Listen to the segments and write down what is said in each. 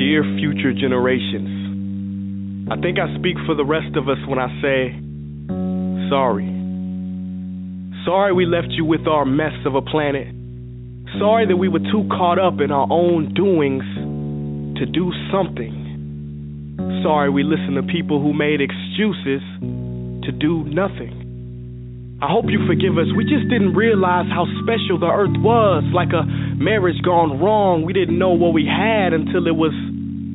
Dear future generations, I think I speak for the rest of us when I say, sorry. Sorry we left you with our mess of a planet. Sorry that we were too caught up in our own doings to do something. Sorry we listened to people who made excuses to do nothing. I hope you forgive us. We just didn't realize how special the earth was. Like a marriage gone wrong, we didn't know what we had until it was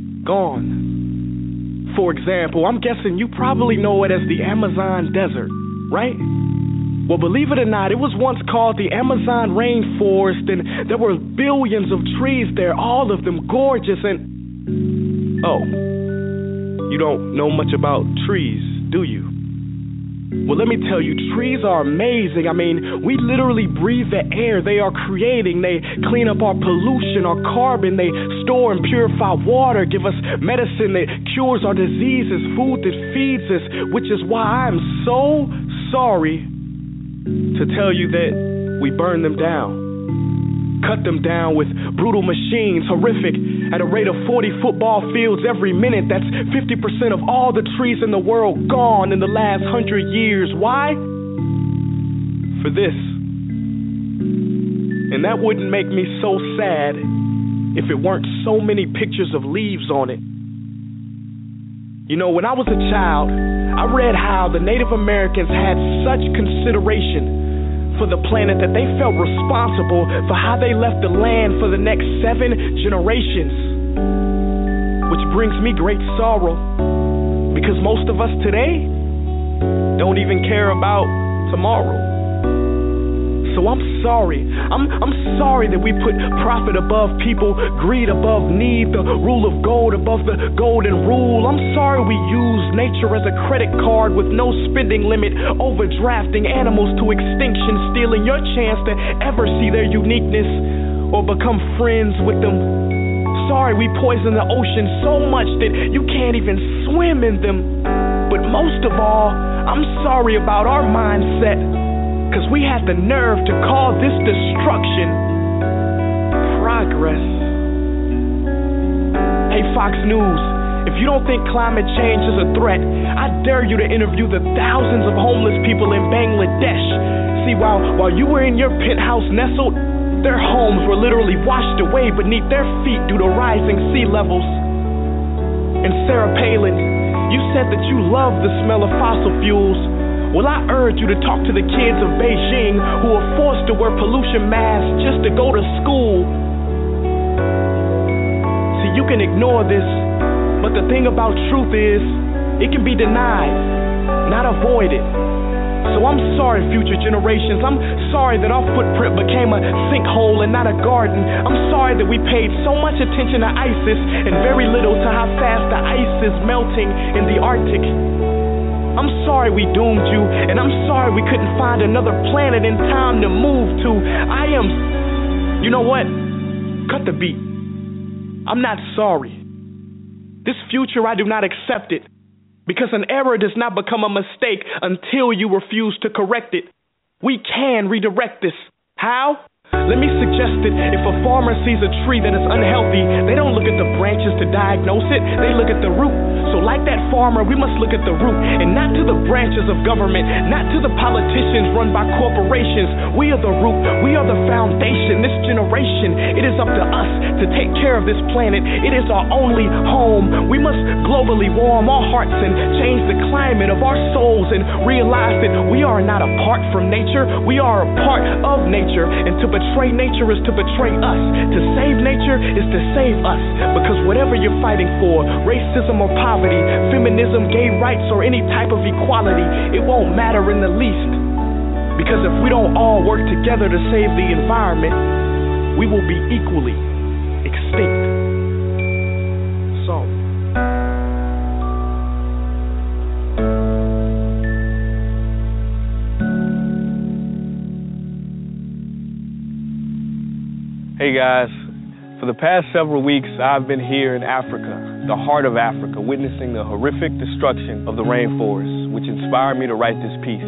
gone. For example, I'm guessing you probably know it as the Amazon desert, right? Well, believe it or not, it was once called the Amazon rainforest, and there were billions of trees there, all of them gorgeous, and... Oh, you don't know much about trees, do you? Well, let me tell you, trees are amazing. I mean, we literally breathe the air they are creating. They clean up our pollution, our carbon. They store and purify water, give us medicine that cures our diseases, food that feeds us, which is why I'm so sorry to tell you that we burn them down. Cut them down with brutal machines, horrific, at a rate of 40 football fields every minute. That's 50% of all the trees in the world gone in the last 100 years. Why? For this. And that wouldn't make me so sad if it weren't so many pictures of leaves on it. You know, when I was a child, I read how the Native Americans had such consideration for the planet that they felt responsible for how they left the land for the next 7 generations. Which brings me great sorrow, because most of us today don't even care about tomorrow. So I'm sorry. I'm sorry that we put profit above people, greed above need, the rule of gold above the golden rule. I'm sorry we use nature as a credit card with no spending limit, overdrafting animals to extinction, stealing your chance to ever see their uniqueness or become friends with them. Sorry we poison the ocean so much that you can't even swim in them. But most of all, I'm sorry about our mindset, because we had the nerve to call this destruction progress. Hey, Fox News, if you don't think climate change is a threat, I dare you to interview the thousands of homeless people in Bangladesh. See, while you were in your penthouse nestled, their homes were literally washed away beneath their feet due to rising sea levels. And Sarah Palin, you said that you love the smell of fossil fuels. Well, I urge you to talk to the kids of Beijing who are forced to wear pollution masks just to go to school. See, you can ignore this, but the thing about truth is, it can be denied, not avoided. So I'm sorry, future generations. I'm sorry that our footprint became a sinkhole and not a garden. I'm sorry that we paid so much attention to ISIS and very little to how fast the ice is melting in the Arctic. I'm sorry we doomed you, and I'm sorry we couldn't find another planet in time to move to. You know what? Cut the beat. I'm not sorry. This future, I do not accept it, because an error does not become a mistake until you refuse to correct it. We can redirect this. How? Let me suggest that if a farmer sees a tree that is unhealthy, they don't look at the branches to diagnose it, they look at the root. So like that farmer, we must look at the root and not to the branches of government, not to the politicians run by corporations. We are the root, we are the foundation, this generation. It is up to us to take care of this planet. It is our only home. We must globally warm our hearts and change the climate of our souls and realize that we are not apart from nature, we are a part of nature, and to betray nature is to betray us. To save nature is to save us. Because whatever you're fighting for, racism or poverty, feminism, gay rights, or any type of equality, it won't matter in the least. Because if we don't all work together to save the environment, we will be equally extinct. So hey guys, for the past several weeks I've been here in Africa, the heart of Africa, witnessing the horrific destruction of the rainforest, which inspired me to write this piece.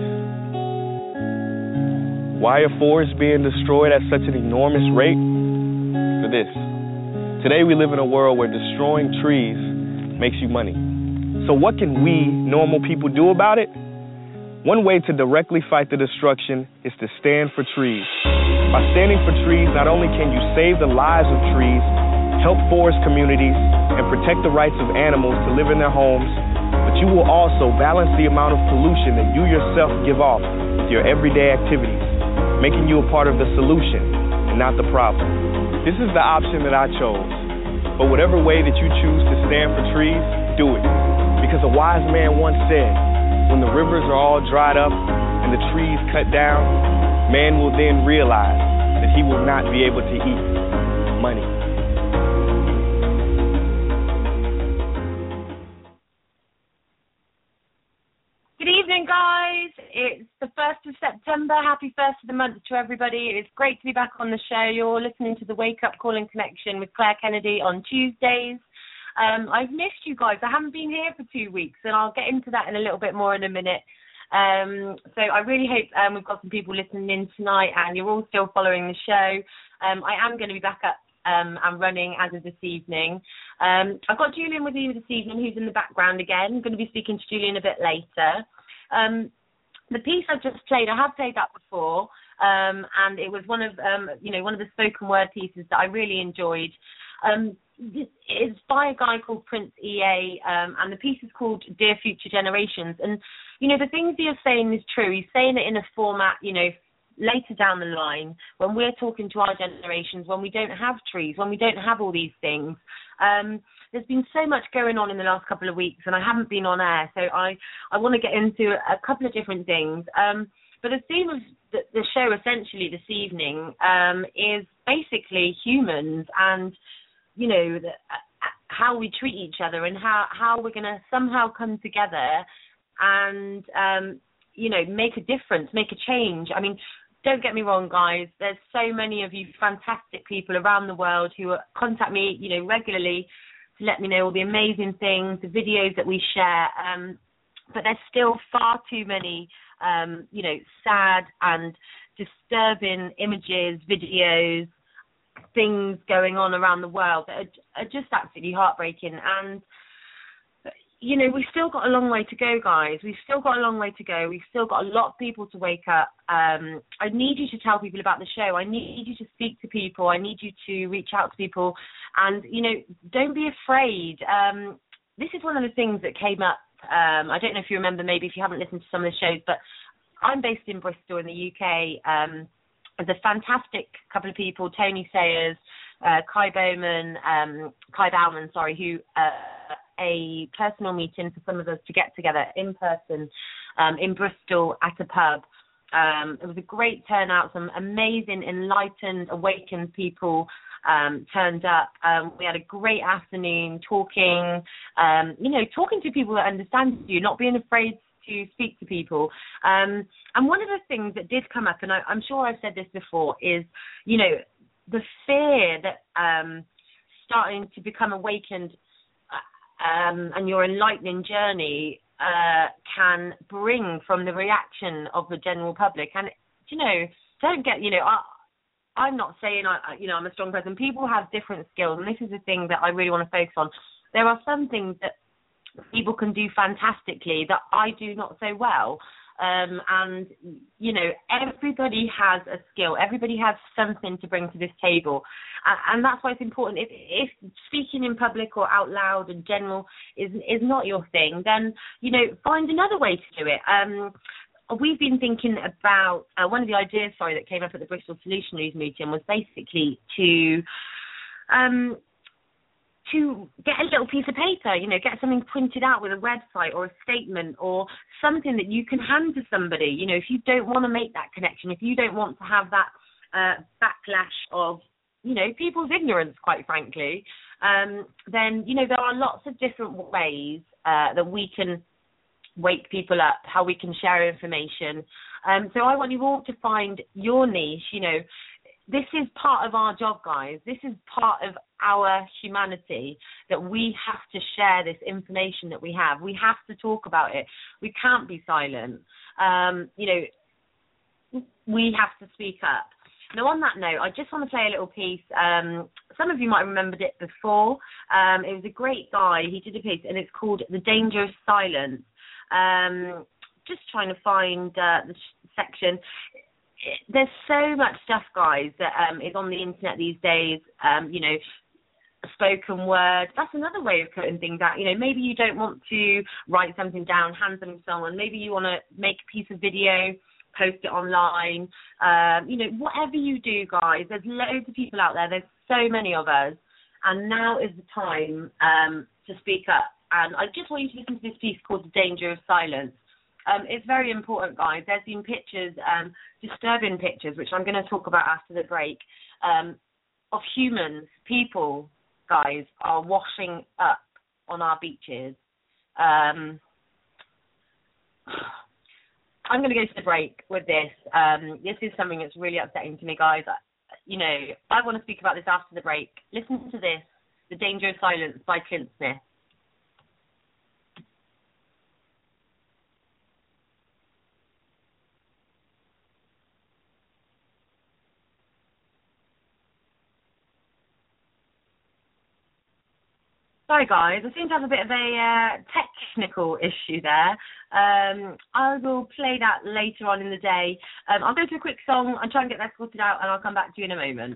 Why are forests being destroyed at such an enormous rate? For this. Today we live in a world where destroying trees makes you money. So what can we, normal people, do about it? One way to directly fight the destruction is to stand for trees. By standing for trees, not only can you save the lives of trees, help forest communities, and protect the rights of animals to live in their homes, but you will also balance the amount of pollution that you yourself give off with your everyday activities, making you a part of the solution and not the problem. This is the option that I chose. But whatever way that you choose to stand for trees, do it. Because a wise man once said, when the rivers are all dried up and the trees cut down, man will then realize that he will not be able to eat money. Good evening, guys. It's the 1st of September. Happy 1st of the month to everybody. It's great to be back on the show. You're listening to the Wake Up Call and Connection with Claire Kennedy on Tuesdays. I've missed you guys. I haven't been here for 2 weeks, and I'll get into that in a little bit more in a minute. So I really hope we've got some people listening in tonight and you're all still following the show. I am going to be back up and running as of this evening. I've got Julian with me this evening, who's in the background again. I'm going to be speaking to Julian a bit later. The piece I just played, I have played that before, and it was one of the spoken word pieces that I really enjoyed. It's by a guy called Prince EA, and the piece is called Dear Future Generations. And, the things he is saying is true. He's saying it in a format, later down the line, when we're talking to our generations, when we don't have trees, when we don't have all these things. There's been so much going on in the last couple of weeks, and I haven't been on air, so I want to get into a couple of different things. But the theme of the show, essentially, this evening is basically humans and, how we treat each other and how we're going to somehow come together and, make a difference, make a change. I mean, don't get me wrong, guys. There's so many of you fantastic people around the world who contact me, regularly to let me know all the amazing things, the videos that we share. But there's still far too many, sad and disturbing images, videos, things going on around the world that are just absolutely heartbreaking. And, we've still got a long way to go, guys. We've still got a long way to go. We've still got a lot of people to wake up. I need you to tell people about the show. I need you to speak to people. I need you to reach out to people. And, don't be afraid. This is one of the things that came up. I don't know if you remember, maybe if you haven't listened to some of the shows, but I'm based in Bristol in the UK. There's a fantastic couple of people, Tony Sayers, Kai Bowman, who a personal meeting for some of us to get together in person in Bristol at a pub. It was a great turnout. Some amazing, enlightened, awakened people turned up. We had a great afternoon talking to people that understand you, not being afraid to speak to people. And one of the things that did come up, and I'm sure I've said this before, is, the fear that starting to become awakened and your enlightening journey can bring from the reaction of the general public. And, don't get, I'm not saying, I'm a strong person. People have different skills, and this is the thing that I really want to focus on. There are some things that people can do fantastically that I do not so well. And, everybody has a skill. Everybody has something to bring to this table. And that's why it's important. If speaking in public or out loud in general is not your thing, then, find another way to do it. We've been thinking about, one of the ideas, that came up at the Bristol Solutionaries meeting was basically to get a little piece of paper, get something printed out with a website or a statement or something that you can hand to somebody. If you don't want to make that connection, if you don't want to have that backlash of, people's ignorance, quite frankly, then, there are lots of different ways that we can wake people up, how we can share information. So I want you all to find your niche. This is part of our job, guys. This is part of our humanity, that we have to share this information that we have. We have to talk about it. We can't be silent. We have to speak up. Now, on that note, I just want to play a little piece. Some of you might have remembered it before. It was a great guy. He did a piece, and it's called The Danger of Silence. Just trying to find the section. There's so much stuff, guys, that is on the internet these days. You know, spoken word. That's another way of putting things out. You know, maybe you don't want to write something down, hand something to someone. Maybe you want to make a piece of video, post it online. You know, whatever you do, guys, there's loads of people out there. There's so many of us. And now is the time to speak up. And I just want you to listen to this piece called The Danger of Silence. It's very important, guys. There's been pictures, disturbing pictures, which I'm going to talk about after the break, of humans, people, guys, are washing up on our beaches. I'm going to go to the break with this. This is something that's really upsetting to me, guys. You know, I want to speak about this after the break. Listen to this, The Danger of Silence by Clint Smith. Sorry, guys, I seem to have a bit of a technical issue there. I will play that later on in the day. I'll go to a quick song and try and get that sorted out, and I'll come back to you in a moment.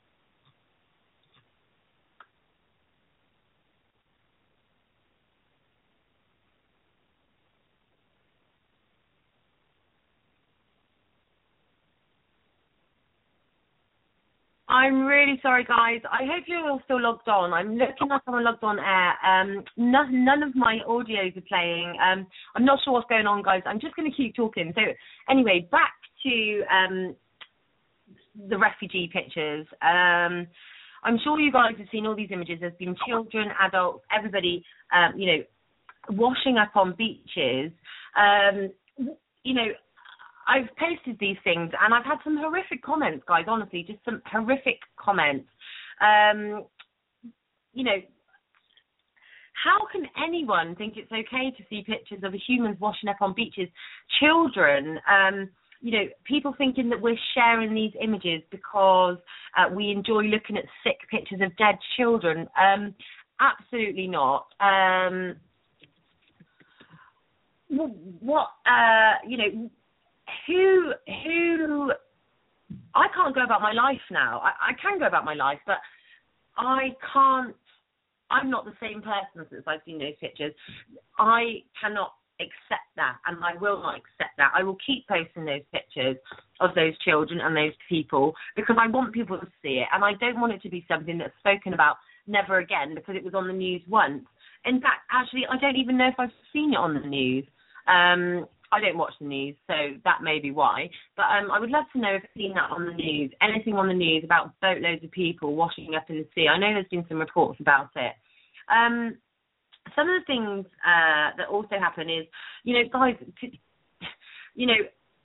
I'm really sorry, guys. I hope you're all still logged on. I'm looking like I'm logged on air. None of my audios are playing. I'm not sure what's going on, guys. I'm just going to keep talking. So anyway, back to the refugee pictures. I'm sure you guys have seen all these images. There's been children, adults, everybody, you know, washing up on beaches. You know, I've posted these things, and I've had some horrific comments, guys, honestly, just some horrific comments. You know, how can anyone think it's okay to see pictures of humans washing up on beaches? Children, you know, people thinking that we're sharing these images because we enjoy looking at sick pictures of dead children. Absolutely not. You know, who I can't go about my life now. I can go about my life, but I can't. I'm not the same person since I've seen those pictures. I cannot accept that, and I will not accept that. I will keep posting those pictures of those children and those people because I want people to see it, and I don't want it to be something that's spoken about never again because it was on the news once. In fact, actually, I don't even know if I've seen it on the news. I don't watch the news, so that may be why. But I would love to know if I've seen that on the news, anything on the news about boatloads of people washing up in the sea. I know there's been some reports about it. Some of the things that also happen is, you know, guys, you know,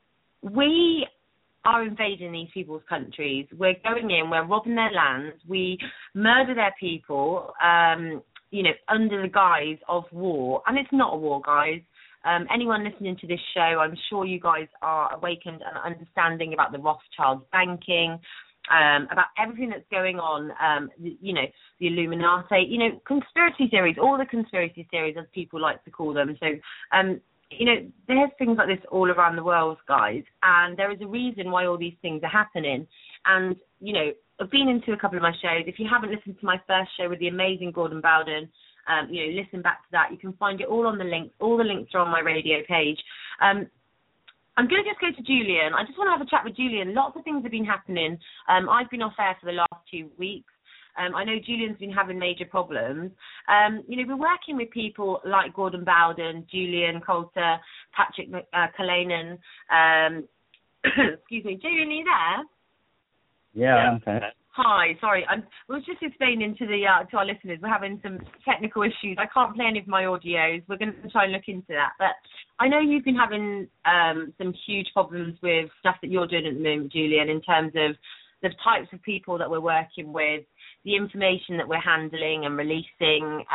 we are invading these people's countries. We're going in, we're robbing their lands, we murder their people, you know, under the guise of war. And it's not a war, guys. Anyone listening to this show, I'm sure you guys are awakened and understanding about the Rothschild banking, about everything that's going on, you know, the Illuminati, you know, conspiracy theories, all the conspiracy theories, as people like to call them. So, you know, there's things like this all around the world, guys, and there is a reason why all these things are happening. And, you know, I've been into a couple of my shows. If you haven't listened to my first show with the amazing Gordon Bowden, you know, listen back to that. You can find it all on the links. All the links are on my radio page. I'm going to just go to Julian. I just want to have a chat with Julian. Lots of things have been happening. I've been off air for the last 2 weeks. I know Julian's been having major problems. You know, we're working with people like Gordon Bowden, Julian Coulter, Patrick Kalanen. Excuse me. Julian, are you there? Yeah, I'm okay. Hi, sorry. I was just explaining to our listeners we're having some technical issues. I can't play any of my audios. We're going to try and look into that. But I know you've been having some huge problems with stuff that you're doing at the moment, Julian, in terms of the types of people that we're working with, the information that we're handling and releasing.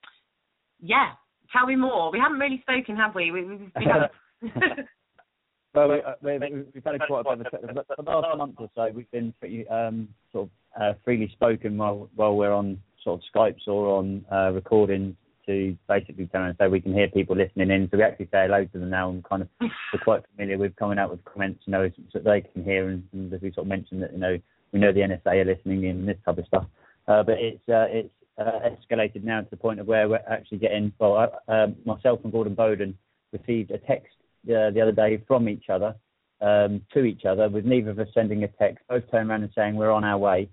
Yeah, tell me more. We haven't really spoken, have we? We've been Well, we've had quite a bit of for the last month or so. We've been pretty freely spoken while we're on sort of Skypes or on recordings to basically turn and say we can hear people listening in. So we actually say hello to them now, and kind of we're quite familiar with coming out with comments, so that they can hear, and as we sort of mentioned that we know the NSA are listening in and this type of stuff. But it's escalated now to the point of where we're actually getting. Well, myself and Gordon Bowden received a text the other day from each other to each other, with neither of us sending a text. Both turned around and saying we're on our way.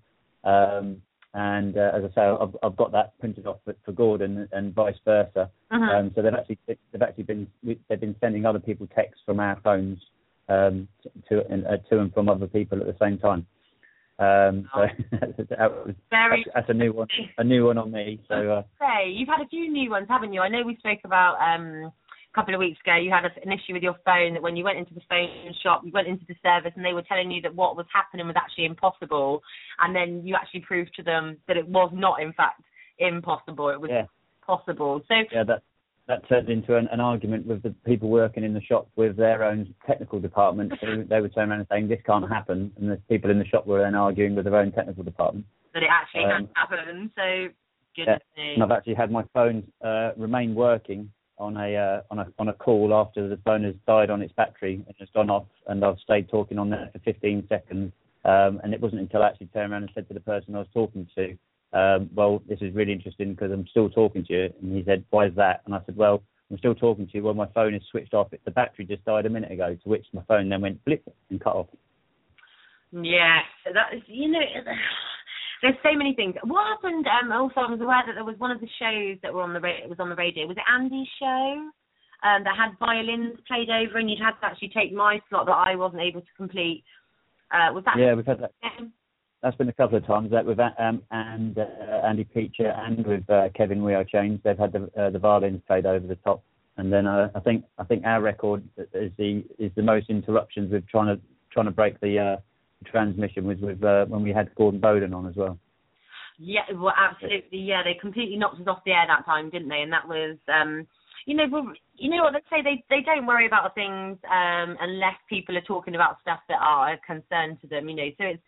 And as I say, I've got that printed off for Gordon and vice versa. So they've been sending other people texts from our phones to and from other people at the same time. So that's a new one on me. So you've had a few new ones, haven't you? I know we spoke about a couple of weeks ago. You had an issue with your phone, that when you went into the phone shop, you went into the service and they were telling you that what was happening was actually impossible, and then you actually proved to them that it was not in fact impossible, it was possible. So that turned into an argument with the people working in the shop with their own technical department. So they would turn around and saying this can't happen, and the people in the shop were then arguing with their own technical department that it actually had happened. So goodness me. And I've actually had my phone remain working on a call after the phone has died on its battery and has gone off, and I've stayed talking on there for 15 seconds, and it wasn't until I actually turned around and said to the person I was talking to, well, this is really interesting because I'm still talking to you, and he said, why is that? And I said, well, I'm still talking to you. Well, my phone is switched off. The battery just died a minute ago, to which my phone then went blip and cut off. Yes, that is, there's so many things. What happened? Also, I was aware that there was one of the shows that were on the radio. Was it Andy's show that had violins played over, and you'd had to actually take my slot that I wasn't able to complete? Was that? Yeah, we've had that. That's been a couple of times. That with Andy Peacher and with Kevin We Are Changed. They've had the violins played over the top, and then I think our record is the most interruptions with trying to break the transmission was with when we had Gordon Bowden on as well. Yeah, well, absolutely. Yeah, they completely knocked us off the air that time, didn't they? And that was, you know what they say, they don't worry about things unless people are talking about stuff that are a concern to them. So it's,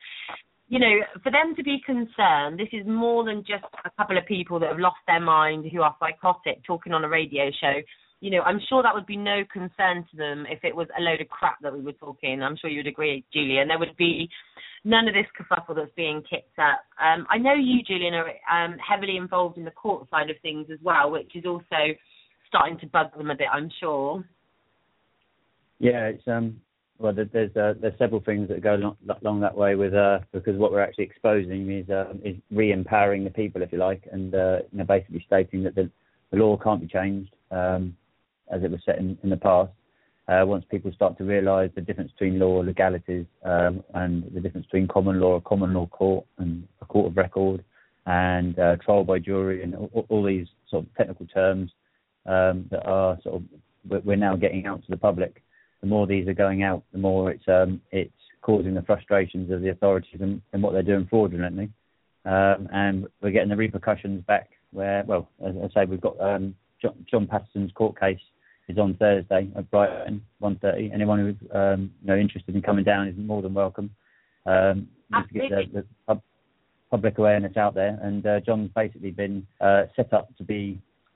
for them to be concerned, this is more than just a couple of people that have lost their mind who are psychotic talking on a radio show. I'm sure that would be no concern to them if it was a load of crap that we were talking. I'm sure you would agree, Julian. There would be none of this kerfuffle that's being kicked up. I know you, Julian, are heavily involved in the court side of things as well, which is also starting to bug them a bit, I'm sure. Yeah, it's well, there's several things that go along that way with because what we're actually exposing is re-empowering the people, if you like, and basically stating that the law can't be changed. As it was set in the past, once people start to realise the difference between law, legalities, and the difference between common law, a common law court, and a court of record, and trial by jury, and all these sort of technical terms that are sort of we're now getting out to the public. The more these are going out, the more it's causing the frustrations of the authorities and what they're doing fraudulently, and we're getting the repercussions back. Where, well, as I say, we've got John Patterson's court case is on Thursday at Brighton, 1:30. Anyone who's interested in coming down is more than welcome. To get the public awareness out there. And John's basically been set up to be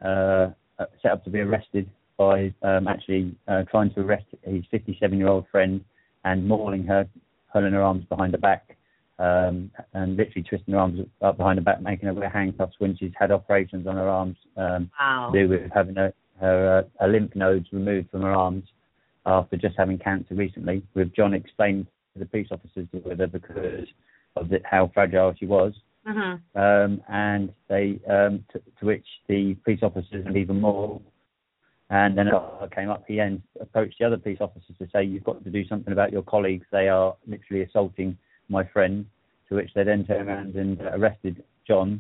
arrested by actually trying to arrest his 57-year-old friend and mauling her, pulling her arms behind her back, and literally twisting her arms up behind her back, making her wear handcuffs when she's had operations on her arms. Wow. To do with having her lymph nodes removed from her arms after just having cancer recently. With John explained to the police officers with her because of how fragile she was. Mm-hmm. And they to which the police officers and even more. And then it came up. He then approached the other police officers to say, "You've got to do something about your colleagues. They are literally assaulting my friend." To which they then turned around and arrested John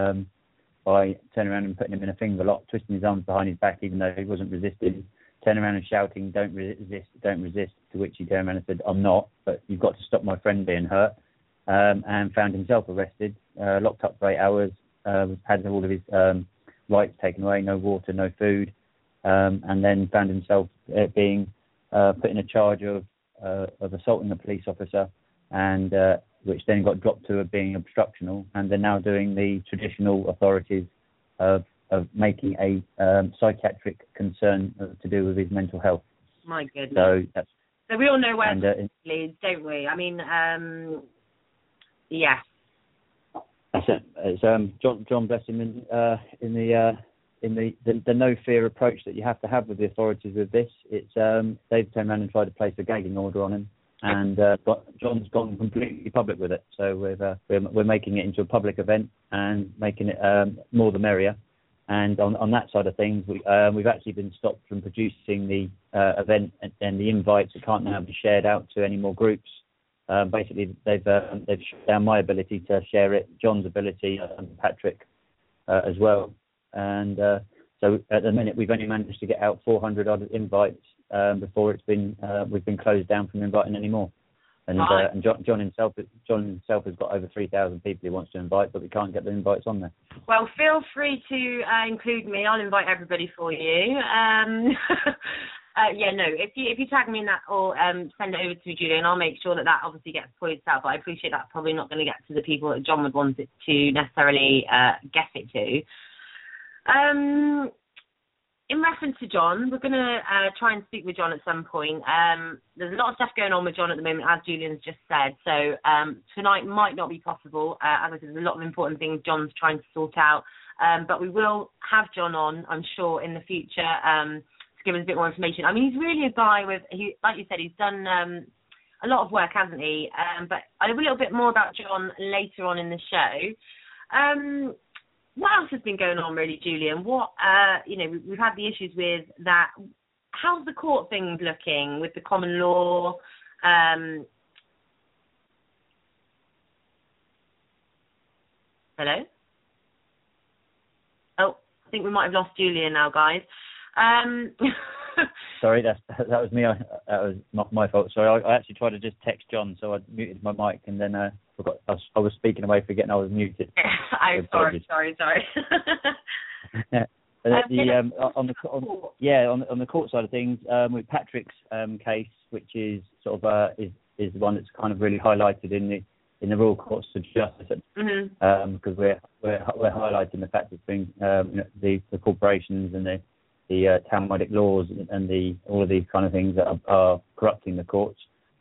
by turning around and putting him in a finger lock, twisting his arms behind his back even though he wasn't resisting, turning around and shouting, "Don't resist, don't resist," to which he turned around and said, "I'm not, but you've got to stop my friend being hurt," and found himself arrested, locked up for 8 hours, had all of his rights taken away, no water, no food, and then found himself being put in a charge of of assaulting a police officer, and which then got dropped to being obstructional, and they're now doing the traditional authorities of making a psychiatric concern to do with his mental health. My goodness. So we all know where it leads, don't we? I mean, yeah. That's it. It's John bless him in the no fear approach that you have to have with the authorities with this. It's they've turned around and tried to place a gagging order on him, and John's gone completely public with it. So we're making it into a public event and making it more the merrier. And on that side of things, we've actually been stopped from producing the event and the invites. It can't now be shared out to any more groups. Basically, they've shut down my ability to share it, John's ability, and Patrick as well. And so at the minute, we've only managed to get out 400 odd invites before we've been closed down from inviting any more. And John himself has got over 3,000 people he wants to invite, but we can't get the invites on there. Well, feel free to include me. I'll invite everybody for you. If you tag me in that or send it over to me, Julian, I'll make sure that obviously gets pointed out. But I appreciate that probably not going to get to the people that John would want it to necessarily get it to. In reference to John, we're going to try and speak with John at some point. There's a lot of stuff going on with John at the moment, as Julian's just said. So tonight might not be possible. As I said, there's a lot of important things John's trying to sort out. But we will have John on, I'm sure, in the future to give us a bit more information. I mean, he's really a guy like you said, he's done a lot of work, hasn't he? But I'll have a little bit more about John later on in the show. What else has been going on, really, Julian? We've had the issues with that. How's the court thing looking with the common law? Hello? Oh, I think we might have lost Julian now, guys. Sorry, that was me. That was not my fault. Sorry, I actually tried to just text John, so I muted my mic, and then forgot. I was speaking away, forgetting I was muted. I'm sorry. On the court side of things, with Patrick's case, which is sort of is the one that's kind of really highlighted in the Royal Courts of Justice, because we're highlighting the fact that the corporations and the Talmudic laws and all of these kind of things that are corrupting the courts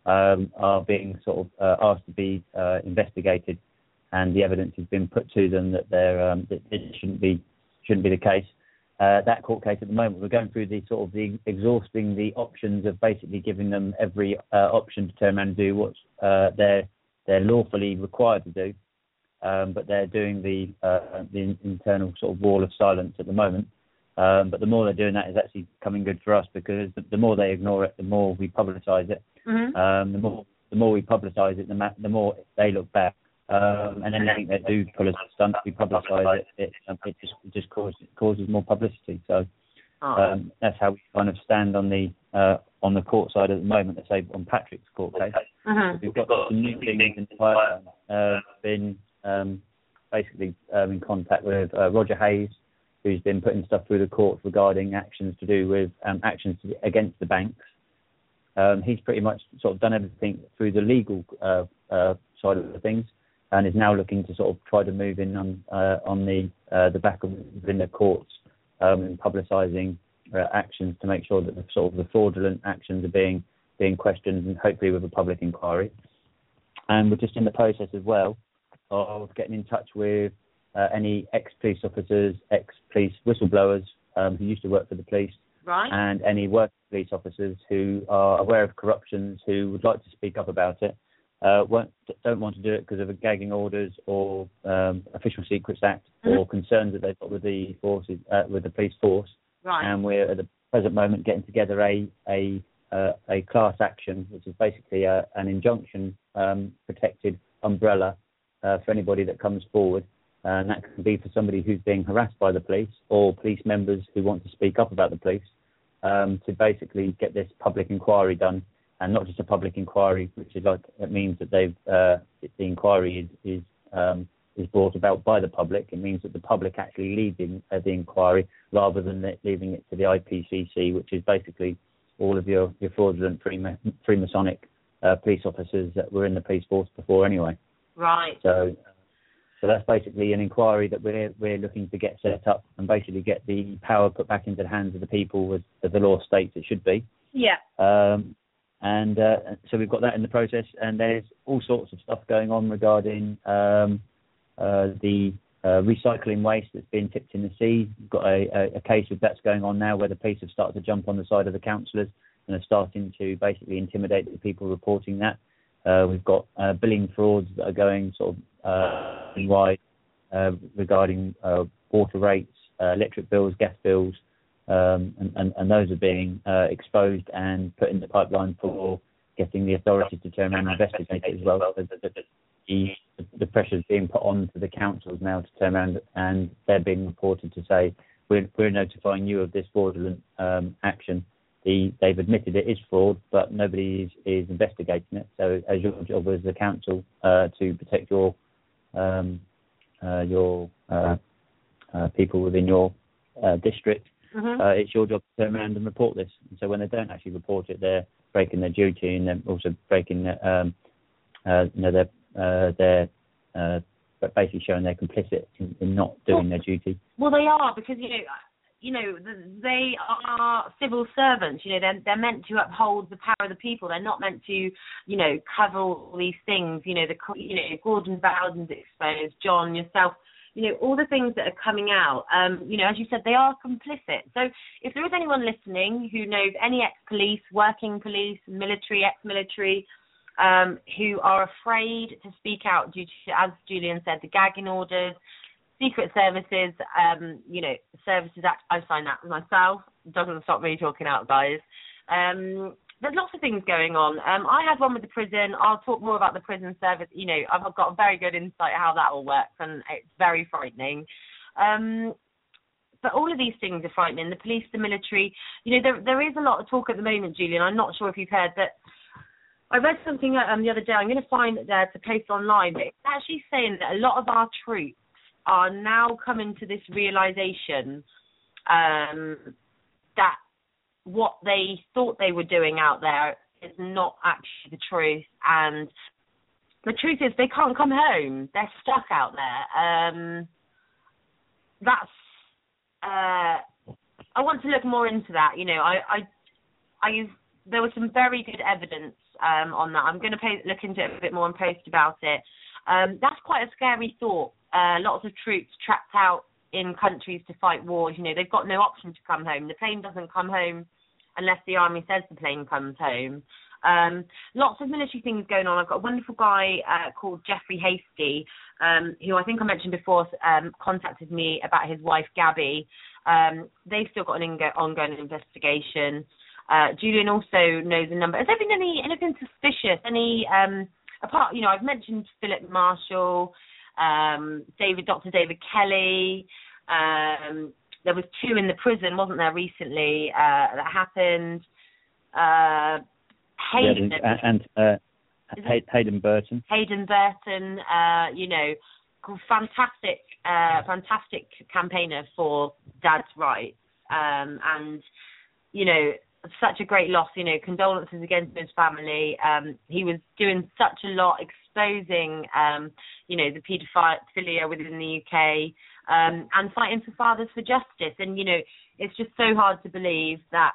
are being sort of asked to be investigated, and the evidence has been put to them that that it shouldn't be the case. That court case at the moment, we're going through the exhausting the options of basically giving them every option to turn around and do what they're lawfully required to do, but they're doing the internal sort of wall of silence at the moment. But the more they're doing that is actually coming good for us, because the more they ignore it, the more we publicise it. The more we publicise it, the more they look back. And anything they do pull a stunt, we publicise it. It just causes more publicity. So that's how we kind of stand on the court side at the moment. Let's say on Patrick's court case, we've got some new things in the pipeline. Been basically in contact with Roger Hayes, who's been putting stuff through the courts regarding actions to do with actions against the banks. He's pretty much sort of done everything through the legal side of the things, and is now looking to sort of try to move in on the back of within the courts and publicising actions to make sure that the fraudulent actions are being questioned, and hopefully with a public inquiry. And we're just in the process as well of getting in touch with any ex-police officers, ex-police whistleblowers who used to work for the police, right, and any working police officers who are aware of corruptions, who would like to speak up about it, don't want to do it because of gagging orders or Official Secrets Act or concerns that they've got with the forces, with the police force. Right. And we're at the present moment getting together a class action, which is basically an injunction protected umbrella for anybody that comes forward. And that can be for somebody who's being harassed by the police, or police members who want to speak up about the police, to basically get this public inquiry done, and not just a public inquiry, which is like it means that the inquiry is brought about by the public. It means that the public actually leading the inquiry rather than leaving it to the IPCC, which is basically all of your fraudulent Freemasonic police officers that were in the police force before anyway. Right. So that's basically an inquiry that we're looking to get set up and basically get the power put back into the hands of the people as the law states it should be. Yeah. And so we've got that in the process, and there's all sorts of stuff going on regarding the recycling waste that's being tipped in the sea. We've got a case of that's going on now where the police have started to jump on the side of the councillors and are starting to basically intimidate the people reporting that. We've got billing frauds that are going sort of wide regarding water rates, electric bills, gas bills, and those are being exposed and put in the pipeline for getting the authorities to turn around and investigate it as well. The pressure is being put on to the councils now to turn around, and they're being reported to say, we're notifying you of this fraudulent action. They've admitted it is fraud, but nobody is investigating it. So as your job as a council to protect your people within your district, it's your job to turn around and report this. And so when they don't actually report it, they're breaking their duty, and they're also breaking they're basically showing they're complicit in not doing their duty. Well, they are, because they are civil servants. They're meant to uphold the power of the people. They're not meant to cover all these things. Gordon Bowden's exposed, John, yourself. All the things that are coming out, as you said, they are complicit. So if there is anyone listening who knows any ex-police, working police, military, ex-military, who are afraid to speak out due to, as Julian said, the gagging orders, Secret Services, Services Act, I signed that myself. Doesn't stop me talking out, guys. There's lots of things going on. I had one with the prison. I'll talk more about the prison service. I've got a very good insight how that all works, and it's very frightening. But all of these things are frightening. The police, the military. There is a lot of talk at the moment, Julian. I'm not sure if you've heard that. I read something the other day. I'm going to find it there to post online. But it's actually saying that a lot of our troops are now coming to this realization that what they thought they were doing out there is not actually the truth. And the truth is they can't come home. They're stuck out there. I want to look more into that. There was some very good evidence on that. I'm going to look into it a bit more and post about it. That's quite a scary thought. Lots of troops trapped out in countries to fight wars. They've got no option to come home. The plane doesn't come home unless the army says the plane comes home. Lots of military things going on. I've got a wonderful guy called Jeffrey Hasty, who I think I mentioned before, contacted me about his wife Gabby. They've still got an ongoing investigation. Julian also knows a number. Has there been anything suspicious? I've mentioned Philip Marshall, Dr. David Kelly. There was 2 in the prison, wasn't there, recently, that happened. Hayden. Hayden Burton. Hayden Burton, fantastic campaigner for dad's rights. And, such a great loss, condolences against his family. He was doing such a lot, exposing, the paedophilia within the UK, and fighting for fathers for justice. And, it's just so hard to believe that,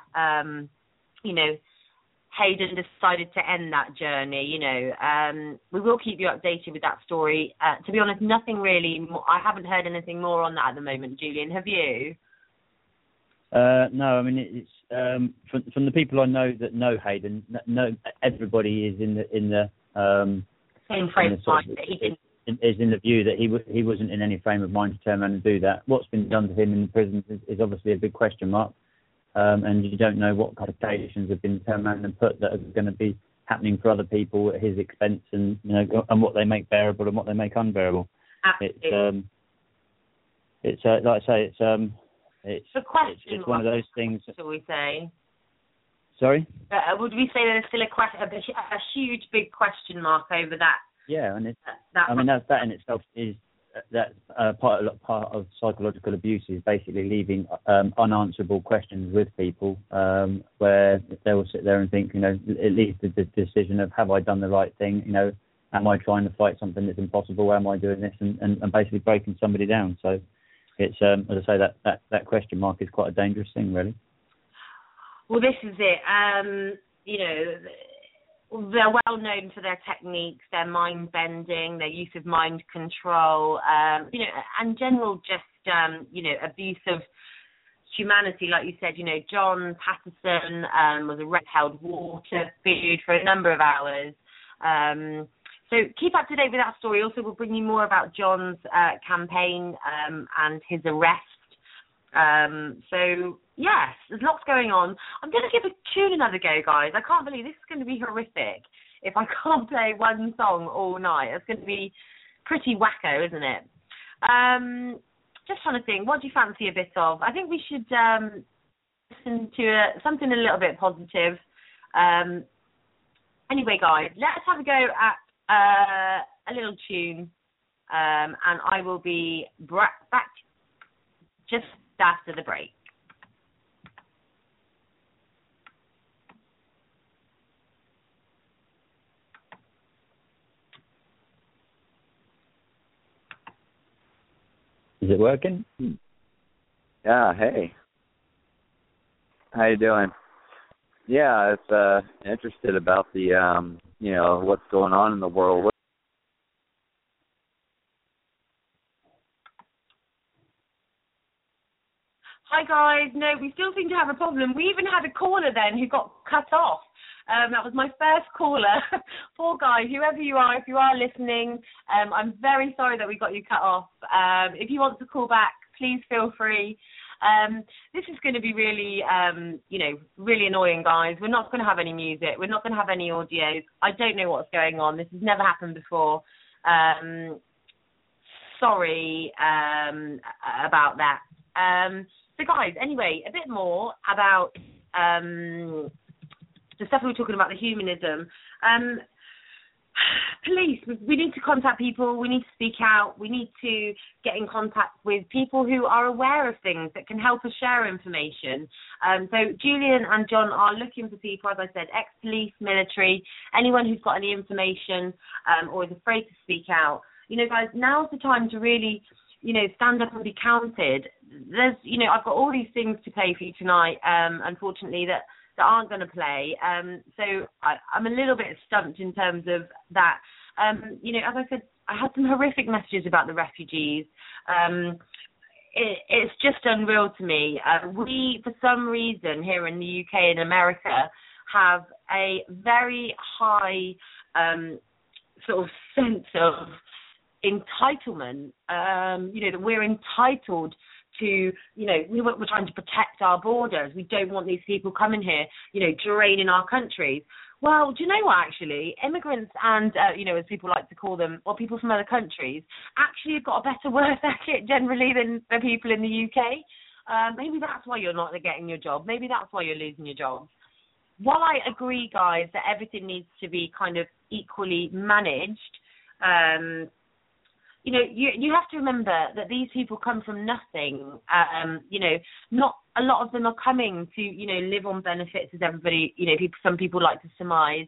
Hayden decided to end that journey. We will keep you updated with that story. To be honest, nothing really more. I haven't heard anything more on that at the moment, Julian. Have you? No, I mean it's from the people I know that know Hayden. No, everybody is in the same frame of mind. Is in the view that he wasn't in any frame of mind to turn around and do that. What's been done to him in the prison is obviously a big question mark, and you don't know what complications have been turned around and put that are going to be happening for other people at his expense, and and what they make bearable and what they make unbearable. Absolutely. It's like I say, it's one of those things. Shall we say? Sorry? Would we say there's still a huge, big question mark over that? Yeah, and that in itself is part of psychological abuse is basically leaving unanswerable questions with people, where they will sit there and think, it leads to the decision of, have I done the right thing? Am I trying to fight something that's impossible? Am I doing this? And basically breaking somebody down. So it's, as I say, that question mark is quite a dangerous thing, really. Well, this is it. They're well known for their techniques, their mind bending, their use of mind control, and general just, abuse of humanity. Like you said, John Patterson was held water, food for a number of hours. So keep up to date with that story. Also, we'll bring you more about John's campaign and his arrest. So, yes, there's lots going on. I'm going to give a tune another go, guys. I can't believe this is going to be horrific if I can't play one song all night. It's going to be pretty wacko, isn't it? Just trying to think, what do you fancy a bit of? I think we should listen to something a little bit positive. Anyway, guys, let's have a go at a little tune, and I will be back just after the break. Is it working? Yeah, hey. How you doing? Yeah, it's interested about the what's going on in the world. Hi guys, no, we still seem to have a problem. We even had a caller then who got cut off. That was my first caller. Poor guy, whoever you are, if you are listening, I'm very sorry that we got you cut off. If you want to call back, please feel free. This is going to be really, really annoying, guys. We're not going to have any music. We're not going to have any audios. I don't know what's going on. This has never happened before. Sorry about that. So, guys, anyway, a bit more about the stuff we were talking about, the humanism. Police, we need to contact people, we need to speak out, we need to get in contact with people who are aware of things that can help us share information. So Julian and John are looking for people, as I said, ex-police, military, anyone who's got any information or is afraid to speak out. Guys, now's the time to really, stand up and be counted. There's, I've got all these things to play for you tonight, unfortunately, that aren't going to play. So I'm a little bit stumped in terms of that. As I said, I had some horrific messages about the refugees. It's just unreal to me. We, for some reason, here in the UK and America, have a very high sort of sense of entitlement, that we're entitled to, we're trying to protect our borders. We don't want these people coming here, draining our countries. Well, do you know what, actually? Immigrants and, as people like to call them, or people from other countries, actually have got a better work ethic generally than the people in the UK. Maybe that's why you're not getting your job. Maybe that's why you're losing your jobs. While I agree, guys, that everything needs to be kind of equally managed, you have to remember that these people come from nothing. Not a lot of them are coming to, live on benefits, as everybody, some people like to surmise.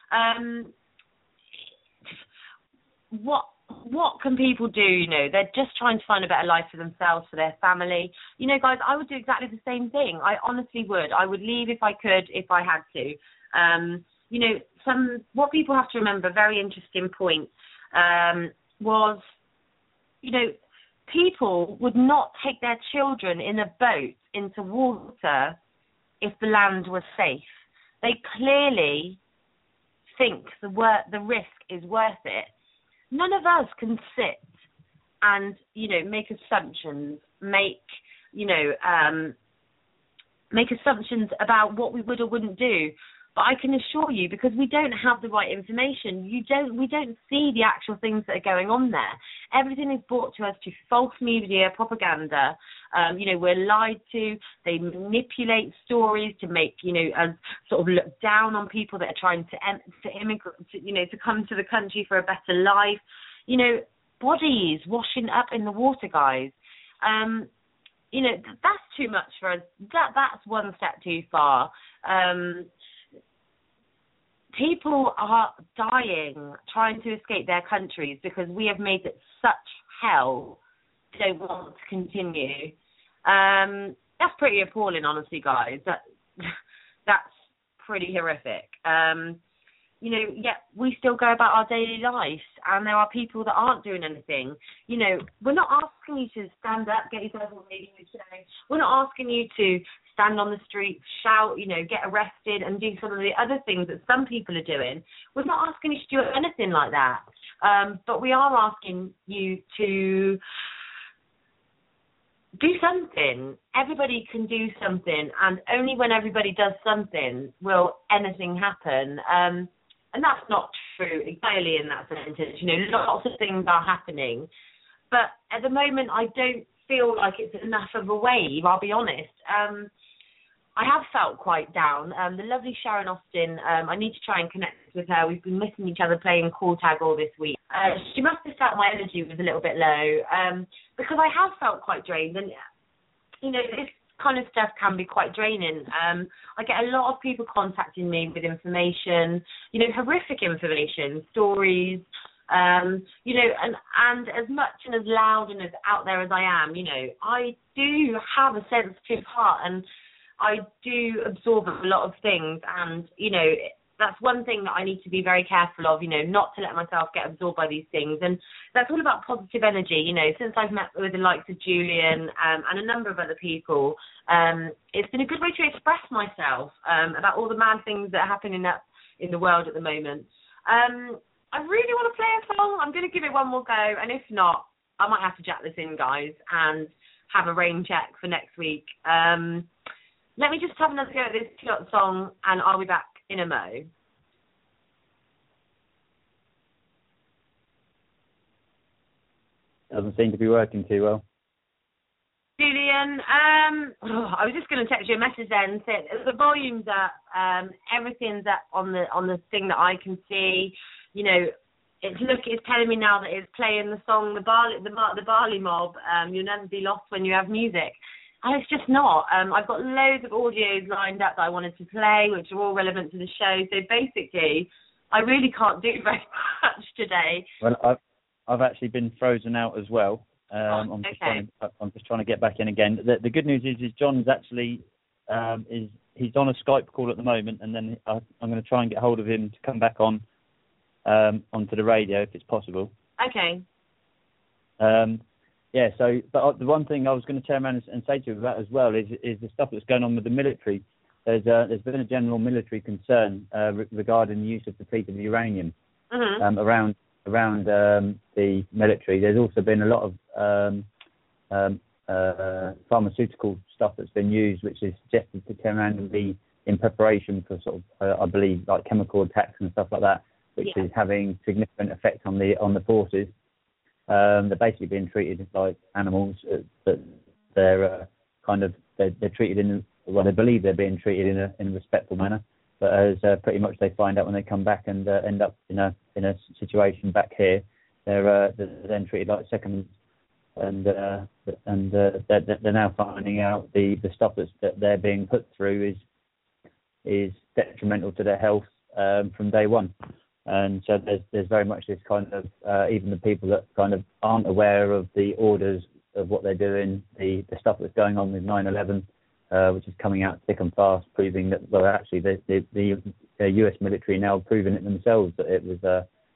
What can people do? They're just trying to find a better life for themselves, for their family. Guys, I would do exactly the same thing. I honestly would. I would leave if I could, if I had to. What people have to remember, very interesting point, was, people would not take their children in a boat into water if the land was safe. They clearly think the risk is worth it. None of us can sit and, make assumptions, make assumptions about what we would or wouldn't do. But I can assure you, because we don't have the right information, we don't see the actual things that are going on there. Everything is brought to us through false media, propaganda. We're lied to. They manipulate stories to make, us sort of look down on people that are trying to immigrate, to come to the country for a better life. bodies washing up in the water, guys. You know, that's too much for us. That's one step too far. People are dying trying to escape their countries because we have made it such hell they don't want to continue. That's pretty appalling, honestly, guys. That's pretty horrific. You know, yet we still go about our daily lives, and there are people that aren't doing anything. You know, we're not asking you to stand up, get yourself on radio today. We're not asking you to stand on the street, shout, you know, get arrested and do some of the other things that some people are doing. We're not asking you to do anything like that. But we are asking you to do something. Everybody can do something, and only when everybody does something will anything happen. And that's not true entirely in that sentence. You know, lots of things are happening. But at the moment, I don't feel like it's enough of a wave, I'll be honest. I have felt quite down. The lovely Sharon Austin, I need to try and connect with her. We've been missing each other playing call tag all this week. She must have felt my energy was a little bit low because I have felt quite drained. And, you know, this kind of stuff can be quite draining. I get a lot of people contacting me with information, you know, horrific information, stories, you know, and as much and as loud and as out there as I am, you know, I do have a sensitive heart and I do absorb a lot of things, and, you know, that's one thing that I need to be very careful of, you know, not to let myself get absorbed by these things. And that's all about positive energy. You know, since I've met with the likes of Julian and a number of other people, it's been a good way to express myself about all the mad things that are happening in the world at the moment. I really want to play a song. I'm going to give it one more go, and if not, I might have to jack this in, guys, and have a rain check for next week. Let me just have another go at this song, and I'll be back in a mo. Doesn't seem to be working too well. Julian, I was just going to text you a message then. Say the volume's up, everything's up on the thing that I can see. You know, it's telling me now that it's playing the song the Barley Mob. You'll never be lost when you have music. And it's just not. I've got loads of audios lined up that I wanted to play, which are all relevant to the show. So basically, I really can't do very much today. Well, I've actually been frozen out as well. I'm just trying to get back in again. The good news is John's actually he's on a Skype call at the moment, and then I'm going to try and get hold of him to come back on onto the radio if it's possible. Okay. Yeah, so but the one thing I was going to turn around and say to you about as well is the stuff that's going on with the military. There's been a general military concern regarding the use of depleted uranium around the military. There's also been a lot of pharmaceutical stuff that's been used, which is suggested to turn around and be in preparation for sort of I believe like chemical attacks and stuff like that, which is having significant effect on the forces. They're basically being treated like animals. That they're they're treated they believe they're being treated in a respectful manner. But as pretty much they find out when they come back and end up in a situation back here, they're then treated like seconds, and they're now finding out the stuff that they're being put through is detrimental to their health from day one. And so there's very much this kind of even the people that kind of aren't aware of the orders of what they're doing, the stuff that's going on with 9/11. Which is coming out thick and fast, proving that, well, actually, the U.S. military now proving it themselves that it was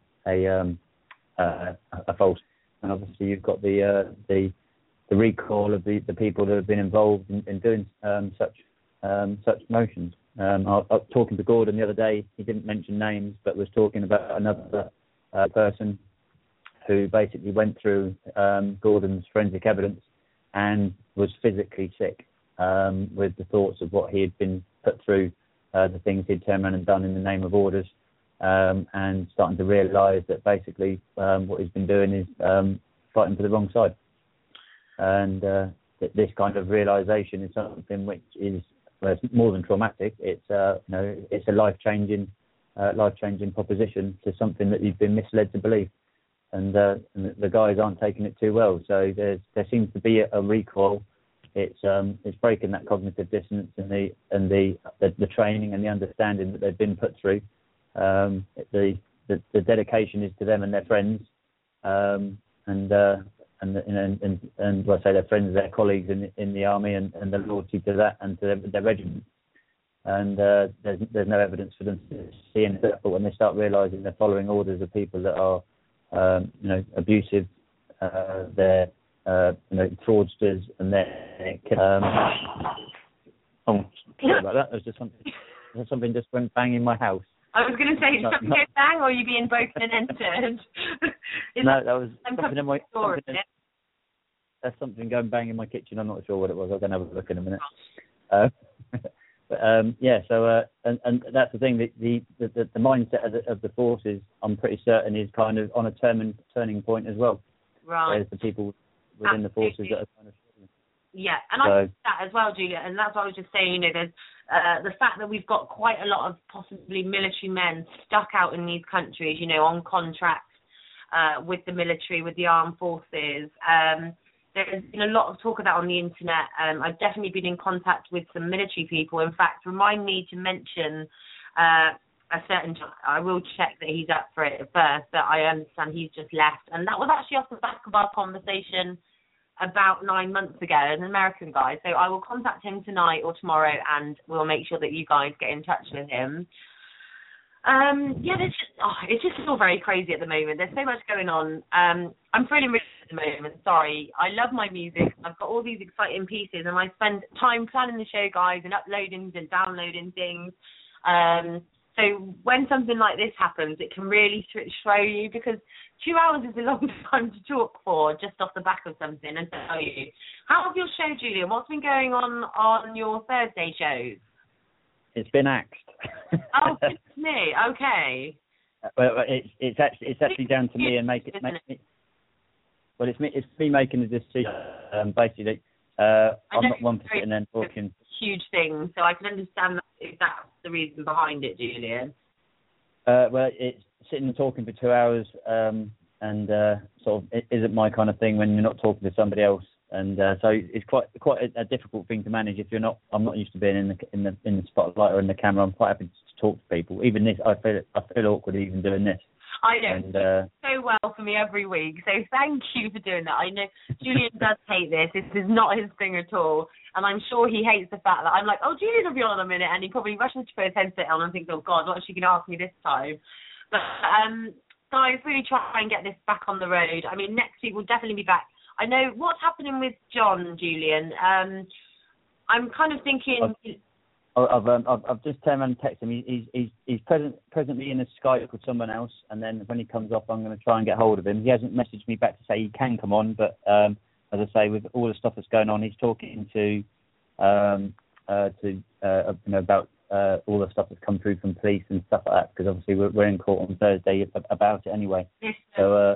a false. And obviously, you've got the recall of the people that have been involved in doing such motions. I was talking to Gordon the other day. He didn't mention names, but was talking about another person who basically went through Gordon's forensic evidence and was physically sick. With the thoughts of what he had been put through, the things he'd turned around and done in the name of orders, and starting to realise that basically what he's been doing is fighting for the wrong side. And this kind of realisation is something which is it's more than traumatic. It's it's a life-changing proposition to something that you've been misled to believe. and the guys aren't taking it too well. So there seems to be a recoil. It's breaking that cognitive dissonance and the training and the understanding that they've been put through. The dedication is to them and their friends, and well, I say their friends, their colleagues in the army, and the loyalty to that and to their regiment. And there's no evidence for them seeing it, but when they start realising they're following orders of people that are abusive, they're fraudsters, and they're sorry about that. There's something just went bang in my house. I was going to say, did something go bang, or are you being broken and entered? No, that was something in my that's something going bang in my kitchen. I'm not sure what it was. I'll go and have a look in a minute. And that's the thing. The mindset of the forces, I'm pretty certain, is kind of on a turning point as well. Right. There's the people within the forces that are kind of. Yeah, and I think that as well, Julia, and that's what I was just saying. There's the fact that we've got quite a lot of possibly military men stuck out in these countries, on contract with the military, with the armed forces. There's been a lot of talk of that on the internet. I've definitely been in contact with some military people. In fact, remind me to mention a certain. I will check that he's up for it first, but I understand he's just left, and that was actually off the back of our conversation about 9 months ago, an American guy. So I will contact him tonight or tomorrow, and we'll make sure that you guys get in touch with him. It's just all very crazy at the moment. There's so much going on. I'm feeling rich at the moment. Sorry, I love my music. I've got all these exciting pieces, and I spend time planning the show, guys, and uploading and downloading things. So when something like this happens, it can really throw you, because 2 hours is a long time to talk for just off the back of something and tell you. How was your show, Julian? What's been going on your Thursday shows? It's been axed. Oh, it's me. Okay. Well, it's actually down to me and it's me making the decision. Basically, I'm not one for sitting there and talking. Huge thing, so I can understand that if that's the reason behind it, Julian. Well, it's sitting and talking for 2 hours, and sort of it isn't my kind of thing when you're not talking to somebody else, and so it's quite a difficult thing to manage if you're not. I'm not used to being in the spotlight or in the camera. I'm quite happy to talk to people. Even this, I feel awkward even doing this. I know. So well for me every week. So thank you for doing that. I know Julian does hate this. This is not his thing at all. And I'm sure he hates the fact that I'm like, oh, Julian will be on in a minute. And he probably rushes to put his headset on and thinks, oh, God, what is she going to ask me this time? But guys, really try and get this back on the road. I mean, next week we'll definitely be back. I know what's happening with John, Julian. I'm kind of thinking... I've just turned around and texted him. He's presently in a Skype with someone else, and then when he comes off, I'm going to try and get hold of him. He hasn't messaged me back to say he can come on, but as I say, with all the stuff that's going on, he's talking to about all the stuff that's come through from police and stuff like that, because obviously we're in court on Thursday about it anyway. So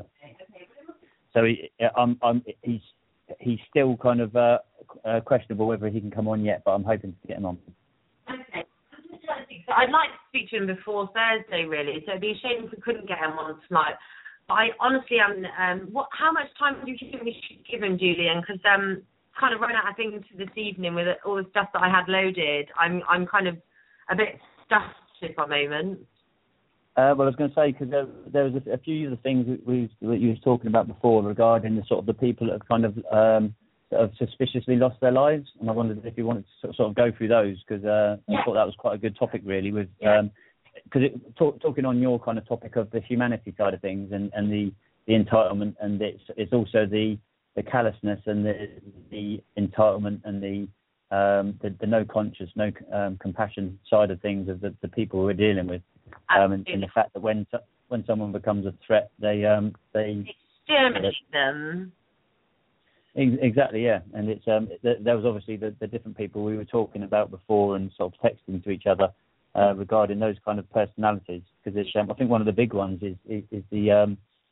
he's still kind of questionable whether he can come on yet, but I'm hoping to get him on. Okay. So I'd like to speak to him before Thursday, really. So it'd be a shame if we couldn't get him on tonight. But I honestly am. How much time do you think we should give him, Julian? Because kind of running out of things this evening with all the stuff that I had loaded. I'm kind of a bit stuffed at the moment. Well, I was going to say, because there was a few of the things that you was talking about before regarding the sort of the people that have kind of suspiciously lost their lives, and I wondered if you wanted to sort of go through those, because I thought that was quite a good topic, really, with because talking on your kind of topic of the humanity side of things and the entitlement, and it's also the callousness and the entitlement and the no conscience, no compassion side of things of the people we're dealing with, and the fact that when someone becomes a threat, they exterminate them. Exactly, yeah, and it's there was obviously the different people we were talking about before and sort of texting to each other regarding those kind of personalities, because it's I think one of the big ones is the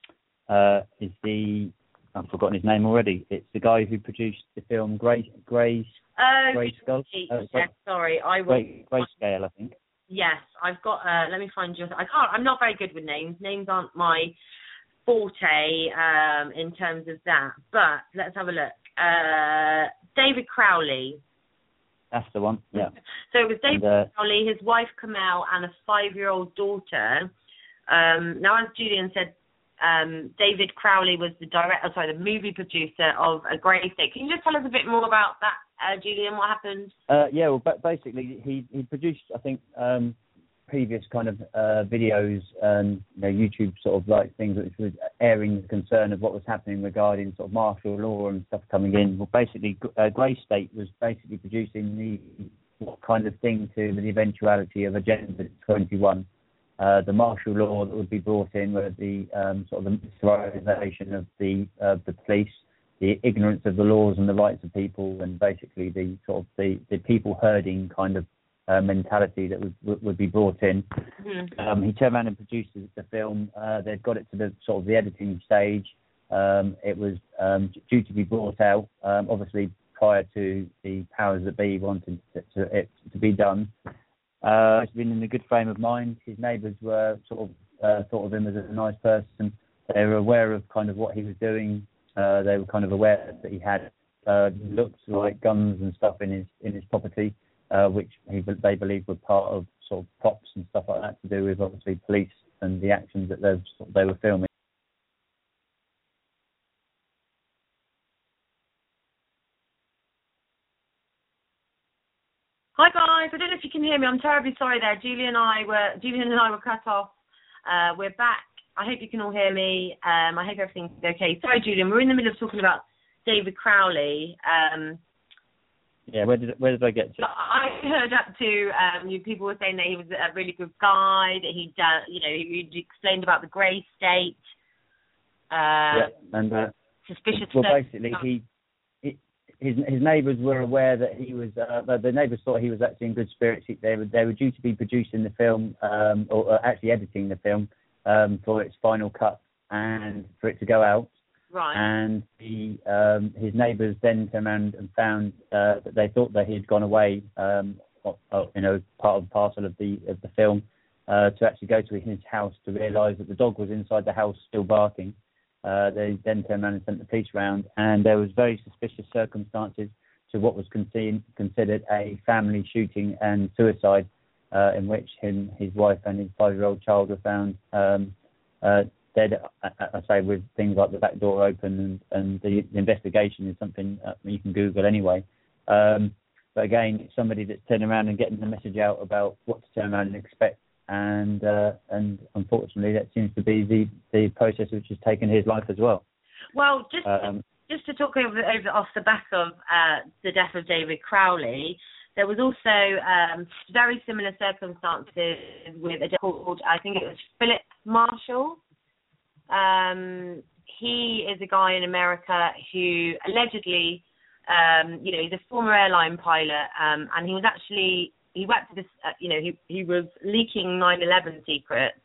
I've forgotten his name already. It's the guy who produced the film Grey Skull. Sorry, I will. Grayscale, I think. Yes, I've got. Let me find you. I'm not very good with names. Names aren't my forte in terms of that. But let's have a look. David Crowley. That's the one, yeah. So it was David Crowley, his wife Kamel, and a 5-year-old daughter. Now, as Julian said, David Crowley was the movie producer of A Grey State. Can you just tell us a bit more about that, Julian? What happened? Yeah, well, basically, he produced, I think, previous kind of videos and YouTube sort of like things which was airing the concern of what was happening regarding sort of martial law and stuff coming in. Well, basically, Grey State was basically producing what kind of thing to the eventuality of Agenda 21. The martial law that would be brought in, where the sort of the militarization of the police, the ignorance of the laws and the rights of people, and basically the sort of the people herding kind of mentality that would be brought in. Mm-hmm. He turned around and produced the film. They'd got it to the sort of the editing stage. It was due to be brought out, obviously prior to the powers that be wanting it to be done. He's been in a good frame of mind. His neighbours were sort of thought of him as a nice person. They were aware of kind of what he was doing. They were kind of aware that he had looks like guns and stuff in his property, which they believed were part of sort of props and stuff like that to do with obviously police and the actions that they were filming. Hi guys, I don't know if you can hear me. I'm terribly sorry there. Julian and I were cut off. We're back. I hope you can all hear me. I hope everything's okay. Sorry, Julian. We're in the middle of talking about David Crowley. Yeah, where did I get to? I heard up to people were saying that he was a really good guy. That he explained about the Grey State. Yeah, and suspicious. Well, basically, His neighbours were aware that he was. The neighbours thought he was actually in good spirits. They were due to be producing the film, or actually editing the film for its final cut and for it to go out. Right. And his neighbours then turned around and found that they thought that he had gone away, part and parcel of the film, to actually go to his house to realise that the dog was inside the house still barking. They then turned around and sent the police round, and there was very suspicious circumstances to what was considered a family shooting and suicide, in which his wife and his 5-year-old child were found dead. I say with things like the back door open, and the investigation is something you can Google anyway. But again, it's somebody that's turning around and getting the message out about what to turn around and expect. And unfortunately, that seems to be the process which has taken his life as well. Well, just to talk over off the back of the death of David Crowley, there was also very similar circumstances with a called, I think it was Philip Marshall. He is a guy in America who allegedly, he's a former airline pilot, and he was actually. He worked for this, he was leaking 9/11 secrets,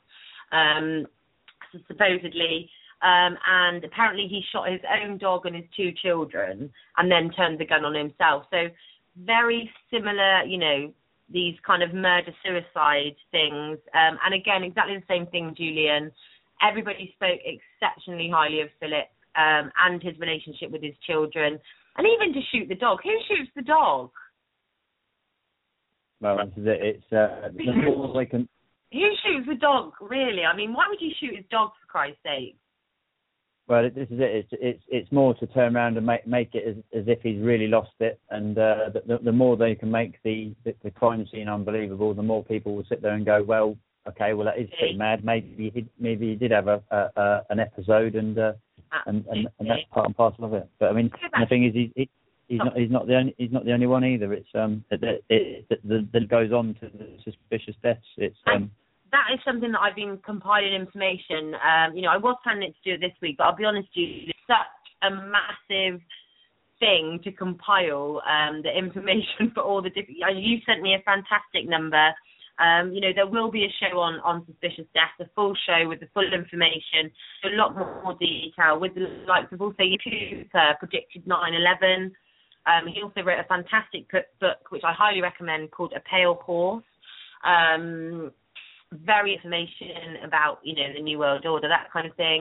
supposedly, and apparently he shot his own dog and his 2 children and then turned the gun on himself. So very similar, these kind of murder-suicide things. And again, exactly the same thing, Julian. Everybody spoke exceptionally highly of Philip and his relationship with his children, and even to shoot the dog. Who shoots the dog? Well, this is it. It's like who shoots the dog, really? I mean, why would you shoot his dog, for Christ's sake? Well, this is it. It's more to turn around and make it as if he's really lost it, and the more they can make the crime scene unbelievable, the more people will sit there and go, well, okay, well that is pretty mad. Maybe he did have an episode, and that's part and parcel of it. But I mean, the thing is, He's not the only one either. It's that goes on to the suspicious deaths. That is something that I've been compiling information. I was planning to do it this week, but I'll be honest with you, it's such a massive thing to compile the information for all the different. You sent me a fantastic number. There will be a show on suspicious deaths, a full show with the full information, a lot more detail with the likes of also Cooper predicted 9/11. He also wrote a fantastic book, which I highly recommend, called A Pale Horse. Very information about, the New World Order, that kind of thing.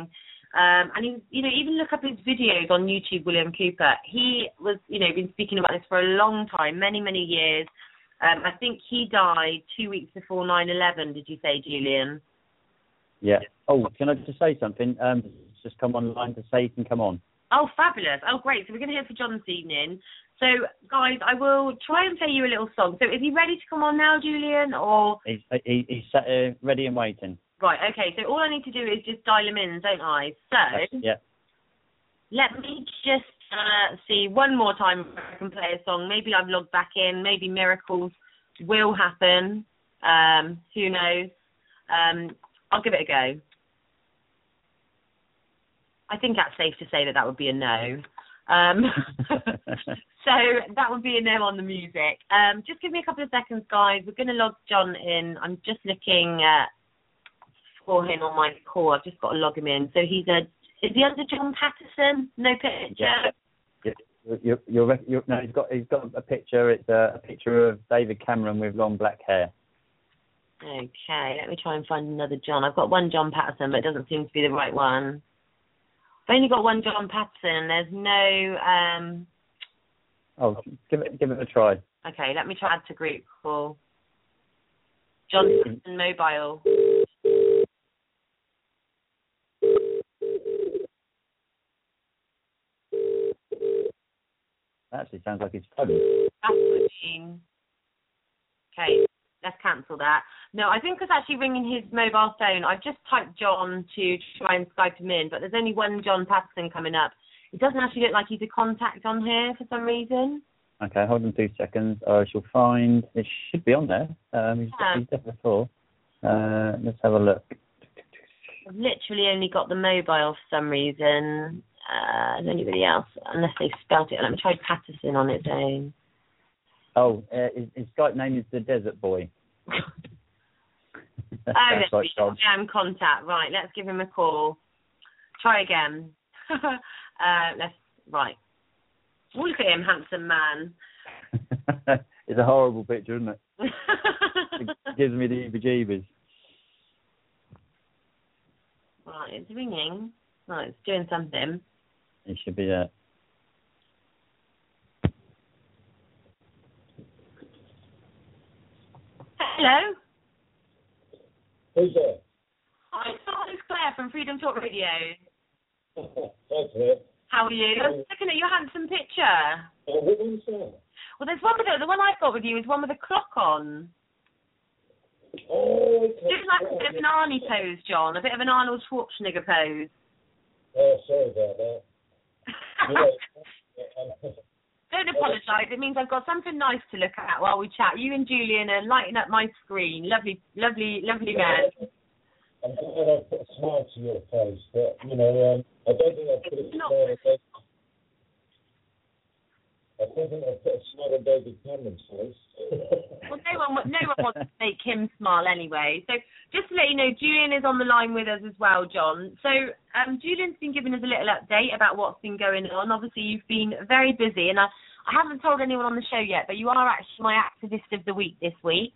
And he, even look up his videos on YouTube, William Cooper. He was, been speaking about this for a long time, many, many years. I think he died 2 weeks before 9/11, did you say, Julian? Yeah. Oh, can I just say something? Just come online to say you can come on. Oh, fabulous. Oh, great. So we're going to hear from John this evening. So, guys, I will try and play you a little song. So is he ready to come on now, Julian, or...? He's ready and waiting. Right, okay. So all I need to do is just dial him in, don't I? So, yeah. Let me just see one more time if I can play a song. Maybe I've logged back in. Maybe miracles will happen. Who knows? I'll give it a go. I think that's safe to say that would be a no. So that would be a no on the music. Just give me a couple of seconds, guys. We're going to log John in. I'm just looking for him on my call. I've just got to log him in. So is he under John Patterson? No picture. Yeah. No, he's got a picture. It's a picture of David Cameron with long black hair. Okay, let me try and find another John. I've got one John Patterson, but it doesn't seem to be the right one. I've only got one John Patterson. There's no... Oh, give it a try. Okay, let me try add to group call. John Patterson mobile. That actually sounds like his phone. Okay, let's cancel that. No, I think it's actually ringing his mobile phone. I've just typed John to try and Skype him in, but there's only one John Patterson coming up. It doesn't actually look like he's a contact on here for some reason. Okay, hold on 2 seconds. I shall find... It should be on there. He's definitely before. Let's have a look. I've literally only got the mobile for some reason. Anybody else? Unless they spelt it. Let me try Patterson on its own. Oh, his Skype name is the Desert Boy. Contact. Right, let's give him a call. Try again. Right. Oh, look at him, handsome man. It's a horrible picture, isn't it? It gives me the heebie-jeebies. Right, it's ringing. Right, it's doing something. It should be there. Hello? Who's there? Hi, it's Claire from Freedom Talk Radio. Hi, Claire. How are you? I was looking at your handsome picture. Oh, what one's that? Well, there's one with the one I've got with you is one with a clock on. Oh, okay. Just like a bit of an Arnie pose, John. A bit of an Arnold Schwarzenegger pose. Oh, sorry about that. Don't apologise. It means I've got something nice to look at while we chat. You and Julian are lighting up my screen. Lovely, lovely, lovely man. I'm glad I put a smile to your face, but, I don't think I put a smile on David. I don't think I put a smile on David Cameron's face. Well, no one wants to make him smile anyway. So just to let you know, Julian is on the line with us as well, John. So Julian's been giving us a little update about what's been going on. Obviously, you've been very busy, and I haven't told anyone on the show yet, but you are actually my activist of the week this week.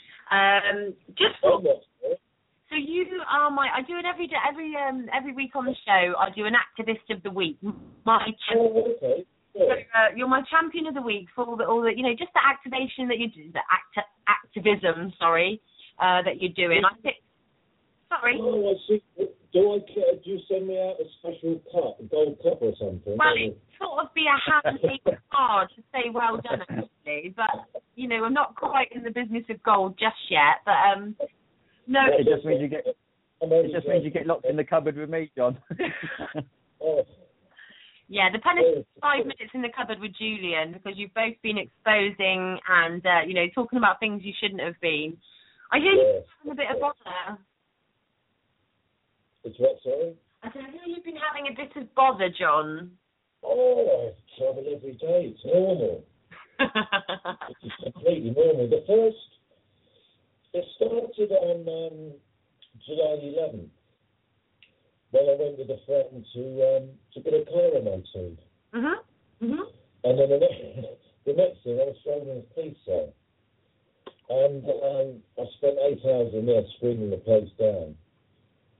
So you are I do it every day, every week on the show. I do an activist of the week. Okay. So, you're my champion of the week for all the just the activation that you do, the activism, that you're doing. Sorry. Oh, I see. Do you send me out a special cup, a gold cup or something? Well, it'd sort of be a handmade card to say well done, actually. But I'm not quite in the business of gold just yet. But no, it just means you get locked in the cupboard with me, John. Yeah, the punishment is 5 minutes in the cupboard with Julian because you've both been exposing and talking about things you shouldn't have been. I hear you've been having a bit of bother. It's what, sorry? I said, I hear you've been having a bit of bother, John. Oh, I travel every day. It's normal. It's completely normal. It started on July 11th. When I went with a friend to get a car MOT'd. And then the next thing, I was thrown in a police cell. And I spent 8 hours in there screaming the place down.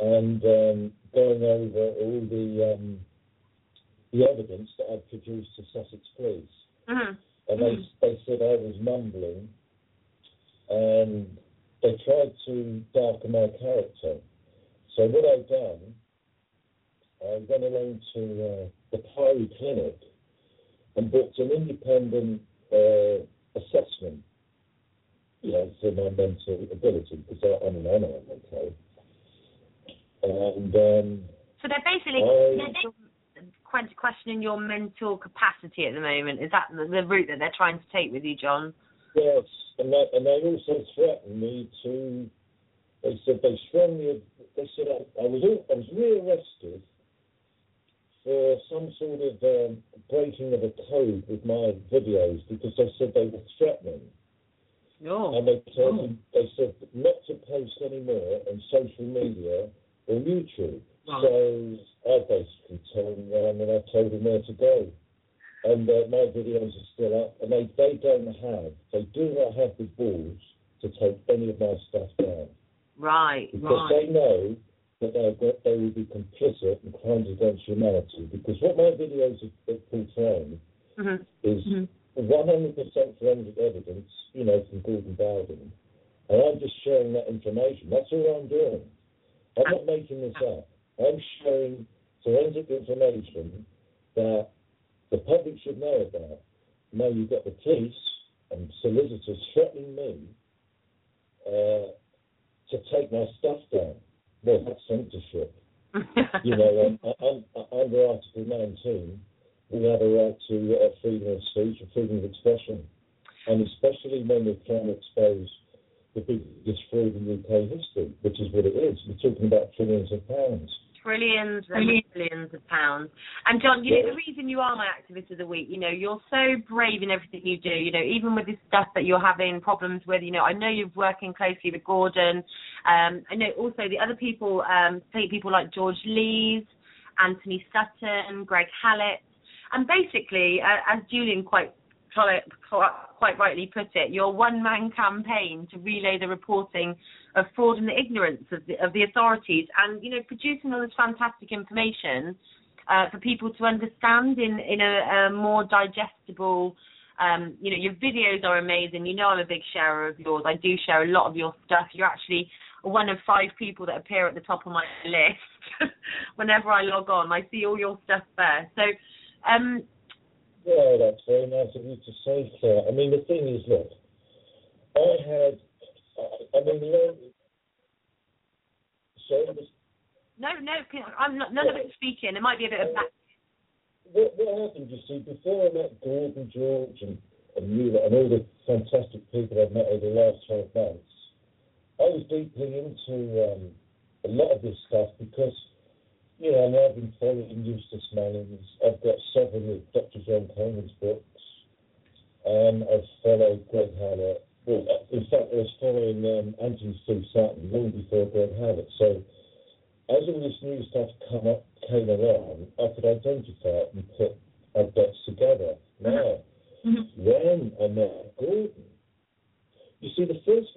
and going over all the evidence that I'd produced to Sussex Police. Mm-hmm. And they said I was mumbling, and they tried to darken my character. So what I've done, I went along to the Priory Clinic and booked an independent assessment, for my mental ability, because I'm okay. And so they're basically questioning your mental capacity at the moment. Is that the route that they're trying to take with you, John? Yes, and they also threatened me to. They said they said I was rearrested for some sort of breaking of a code with my videos, because they said they were threatening. Oh. And they said not to post any more on social media or YouTube. Oh. So I basically told them, and I told them where to go. And my videos are still up, and they do not have the balls to take any of my stuff down. Right. Because they know that they will be complicit in crimes against humanity. Because what my videos are portraying is 100% forensic evidence, from Gordon Bowden. And I'm just sharing that information. That's all I'm doing. I'm not making this up. I'm sharing forensic information that the public should know about. Now you've got the police and solicitors threatening me to take my stuff down. Well, that's censorship. Under Article 19, we have a right to freedom of speech and freedom of expression. And especially when we're trying to expose the biggest fraud in UK history, which is what it is. We're talking about trillions of pounds. Trillions and billions of pounds. And John, the reason you are my activist of the week, you're so brave in everything you do, even with this stuff that you're having problems with, I know you're working closely with Gordon. I know also the other people, people like George Lees, Anthony Sutton, Greg Hallett. And basically, as Julian quite rightly put it, your one-man campaign to relay the reporting of fraud and the ignorance of the authorities, and producing all this fantastic information for people to understand in a more digestible. Your videos are amazing. I'm a big sharer of yours. I do share a lot of your stuff. You're actually one of 5 people that appear at the top of my list. Whenever I log on, I see all your stuff there. So. Yeah, that's very nice of you to say, Claire. I mean, the thing is, look, No, I'm not, none of it's speaking. It might be a bit of back. What happened, you see, before I met Gordon, George, and you, and all the fantastic people I've met over the last 12 months, I was deeply into a lot of this stuff because, I've been following Eustace Mullins. I've got several of Dr. John Coleman's books. I've followed Greg Hallett. Well, in fact, I was following Anthony Steve Sutton long before Greg Hallett. So, as all this new stuff came along, I could identify it and put our dots together. Now, when I met Gordon, you see, the first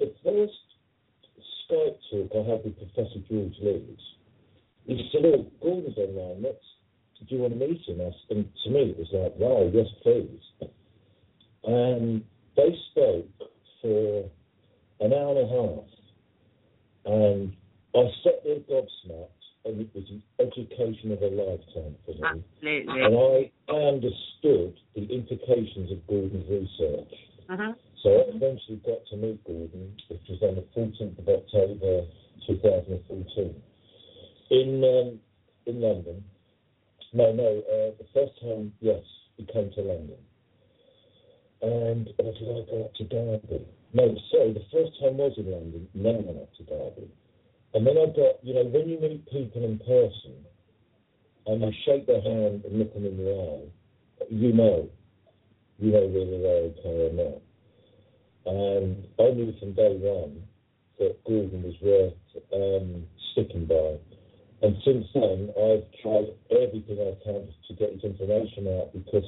Skype talk I had with Professor George Lees, he said, Gordon's online, do you want to meet him? And to me, it was like, wow, yes, please. And they spoke for an hour and a half, and I sat there gobsmacked, and it was an education of a lifetime for me. Absolutely. And I understood the implications of Gordon's research. So I eventually got to meet Gordon, which was on the 14th of October 2014. In London. The first time, yes, he came to London. And did I go up to Derby? No, sorry, the first time was in London, then I went up to Derby. And then I got, when you meet people in person, and you shake their hand and look them in the eye, you know whether they're okay or not. And I knew from day one that Gordon was worth sticking by. And since then, I've tried everything I can to get his information out, because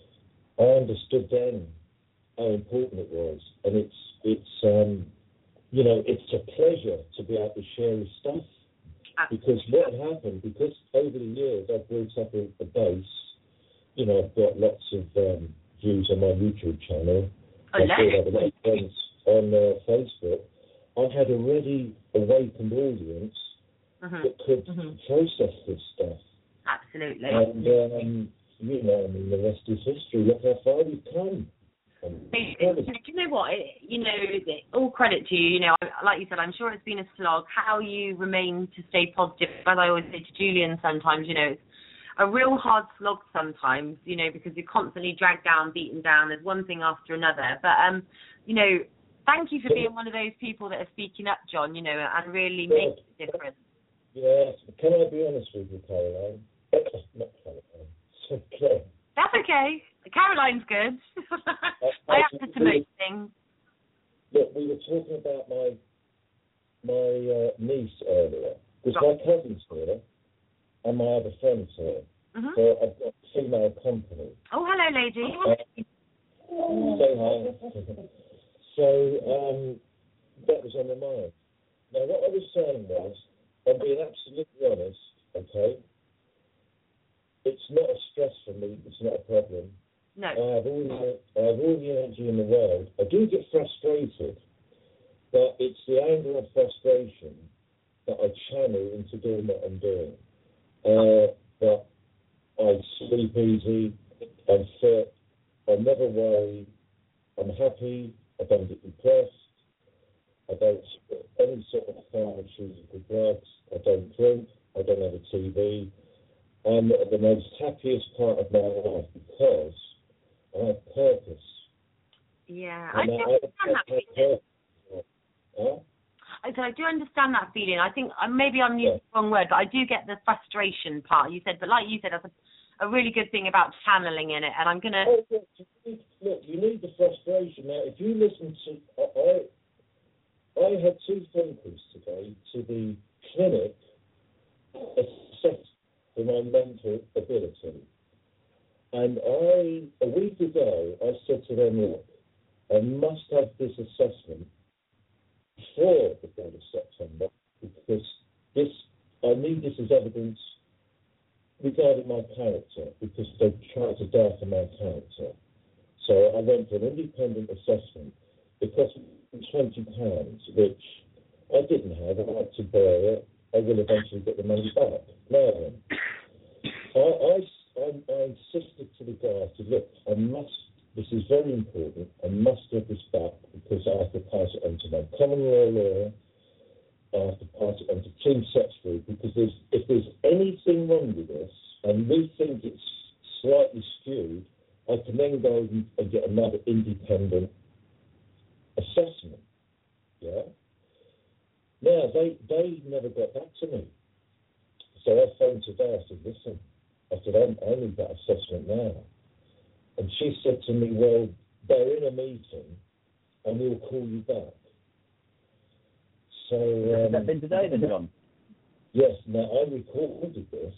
I understood then how important it was. And it's it's a pleasure to be able to share his stuff. Because what happened, because over the years I've built up a base, I've got lots of views on my YouTube channel. I have a lot of friends on Facebook. I had a ready awakened audience that could process this stuff. Absolutely. And, the rest is history. Look how far we've come. Do you know what? All credit to you. Like you said, I'm sure it's been a slog. How you remain to stay positive, as I always say to Julian sometimes, it's a real hard slog sometimes, because you're constantly dragged down, beaten down. There's one thing after another. But, thank you for being one of those people that are speaking up, John, and really making a difference. Yes. Can I be honest with you, Caroline? Not Caroline. Okay. That's okay. Caroline's good. I have to make things. Look, we were talking about my niece earlier, because my cousin's here and my other friend's here. So I've got a female company. Oh, hello, lady. Say hi. So that was on my mind. Now, what I was saying was, I'm being absolutely honest, okay? It's not a stress for me. It's not a problem. No. I have all the energy in the world. I do get frustrated, but it's the anger and frustration that I channel into doing what I'm doing. But I sleep easy. I'm fit. I never worry. I'm happy. I don't get depressed. I don't get any sort of pharmaceutical drugs. I don't drink. I don't have a TV. I'm the most happiest part of my life because I have purpose. Yeah, I do understand that feeling. I do understand that feeling. I think maybe I'm using the wrong word, but I do get the frustration part. You said, but like you said, that's a really good thing about channeling in it. And I'm gonna look. You need the frustration. Now, if you listen to, I had 2 phone calls today to the clinic assessed for my mental ability. And a week ago, I said to them, look, I must have this assessment before the 3rd of September because I need this as evidence regarding my character because they tried to die for my character. So I went for an independent assessment. It cost me £20, which I didn't have. I had to bear it. I will eventually get the money back. Now then, I insisted to the guy, I said, look, this is very important, I must get this back because I have to pass it on to my common law lawyer, I have to pass it on to Team Sexford because if there's anything wrong with this and we think it's slightly skewed, I can then go and get another independent assessment. Yeah? Now, they never got back to me. So I phoned today, I said, listen, I need that assessment now. And she said to me, well, they're in a meeting and we'll call you back. So... has that been today then, John? Yes. Now, I recorded this,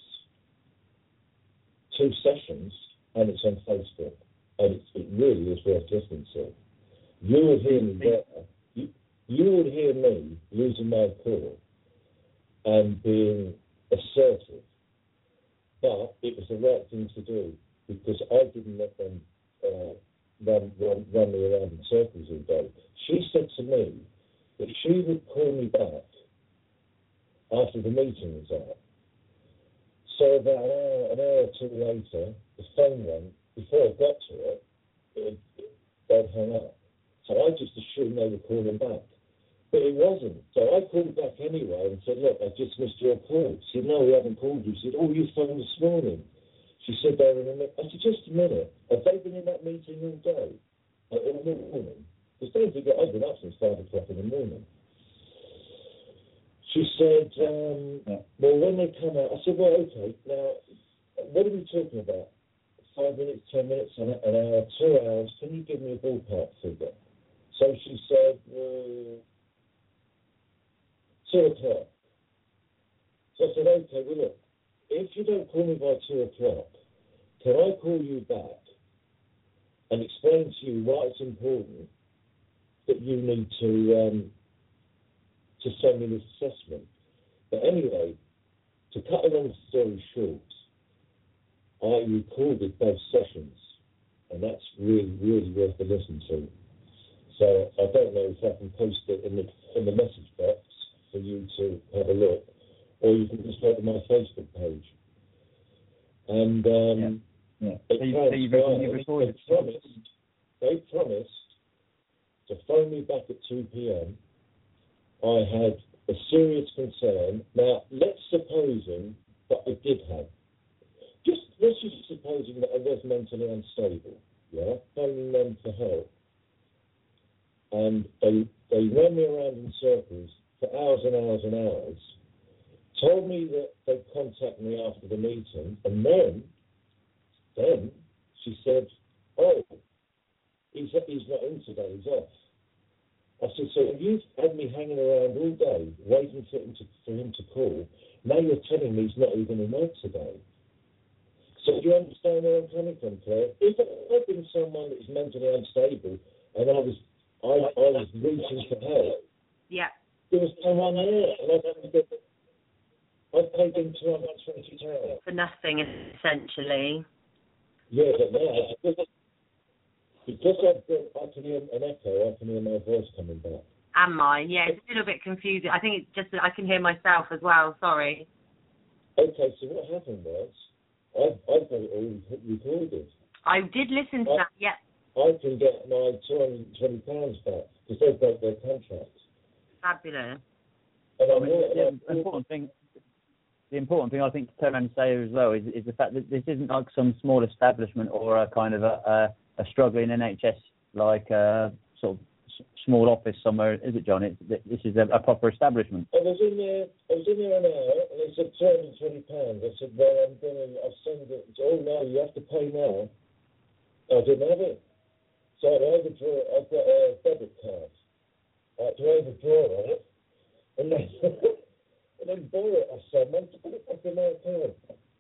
2 sessions, and it's on Facebook. And it really is worth listening to. You will hear me there. You will hear me losing my cool and being assertive. But it was the right thing to do because I didn't let them run me around in circles all day. She said to me that she would call me back after the meeting was out. So about an hour or 2 later, the phone rang. Before I got to it, they'd hung up. So I just assumed they were calling back. But it wasn't. So I called back anyway and said, look, I just missed your call. She said, no, we haven't called you. She said, oh, you phoned this morning. She said, they were in a meeting. I said, just a minute. Have they been in that meeting all day? All morning? Because don't forget, I've been up since 5 o'clock in the morning. She said, well, when they come out, I said, well, okay, now, what are we talking about? 5 minutes, 10 minutes, an hour, 2 hours? Can you give me a ballpark figure? So she said, 2 o'clock. So I said, okay, well, look, if you don't call me by 2 o'clock, can I call you back and explain to you why it's important that you need to to send me this assessment. But anyway, to cut a long story short, I recorded both sessions, and that's really, really worth a listen to. So I don't know if I can post it in the message box for you to have a look, or you can just go to my Facebook page. And they promised to phone me back at 2 p.m. I had a serious concern. Now, let's supposing that I did have. Let's just supposing that I was mentally unstable, yeah, phoning them for help. And they ran me around in circles for hours and hours and hours, told me that they'd contact me after the meeting, and then she said, oh, he's not in today, he's off. I said, so you've had me hanging around all day waiting for him to call. Now you're telling me he's not even in work today. So do you understand where I'm coming from, Claire? If I'd been someone that is mentally unstable and I was reaching for help, yeah, there was no one there, and I paid him £220 for nothing, essentially. Yeah, but now because I can hear an echo, I can hear my voice coming back. And mine, yeah, it's a little bit confusing. I think it's just that I can hear myself as well. Sorry. Okay, so what happened was I've got it all recorded. I did listen to that. Yeah. I can get my £220 back because they broke their contract. Fabulous. And the important thing I think to turn around and say as well is the fact that this isn't like some small establishment or a kind of a struggling NHS like sort of small office somewhere, is it, John? This is a proper establishment. I was in there an hour, and they said £220. I said, well, I'll send it. Oh no, you have to pay now. I didn't have it, so I've got a debit card. I had to overdraw it, and then borrow it off someone to put it back in my account.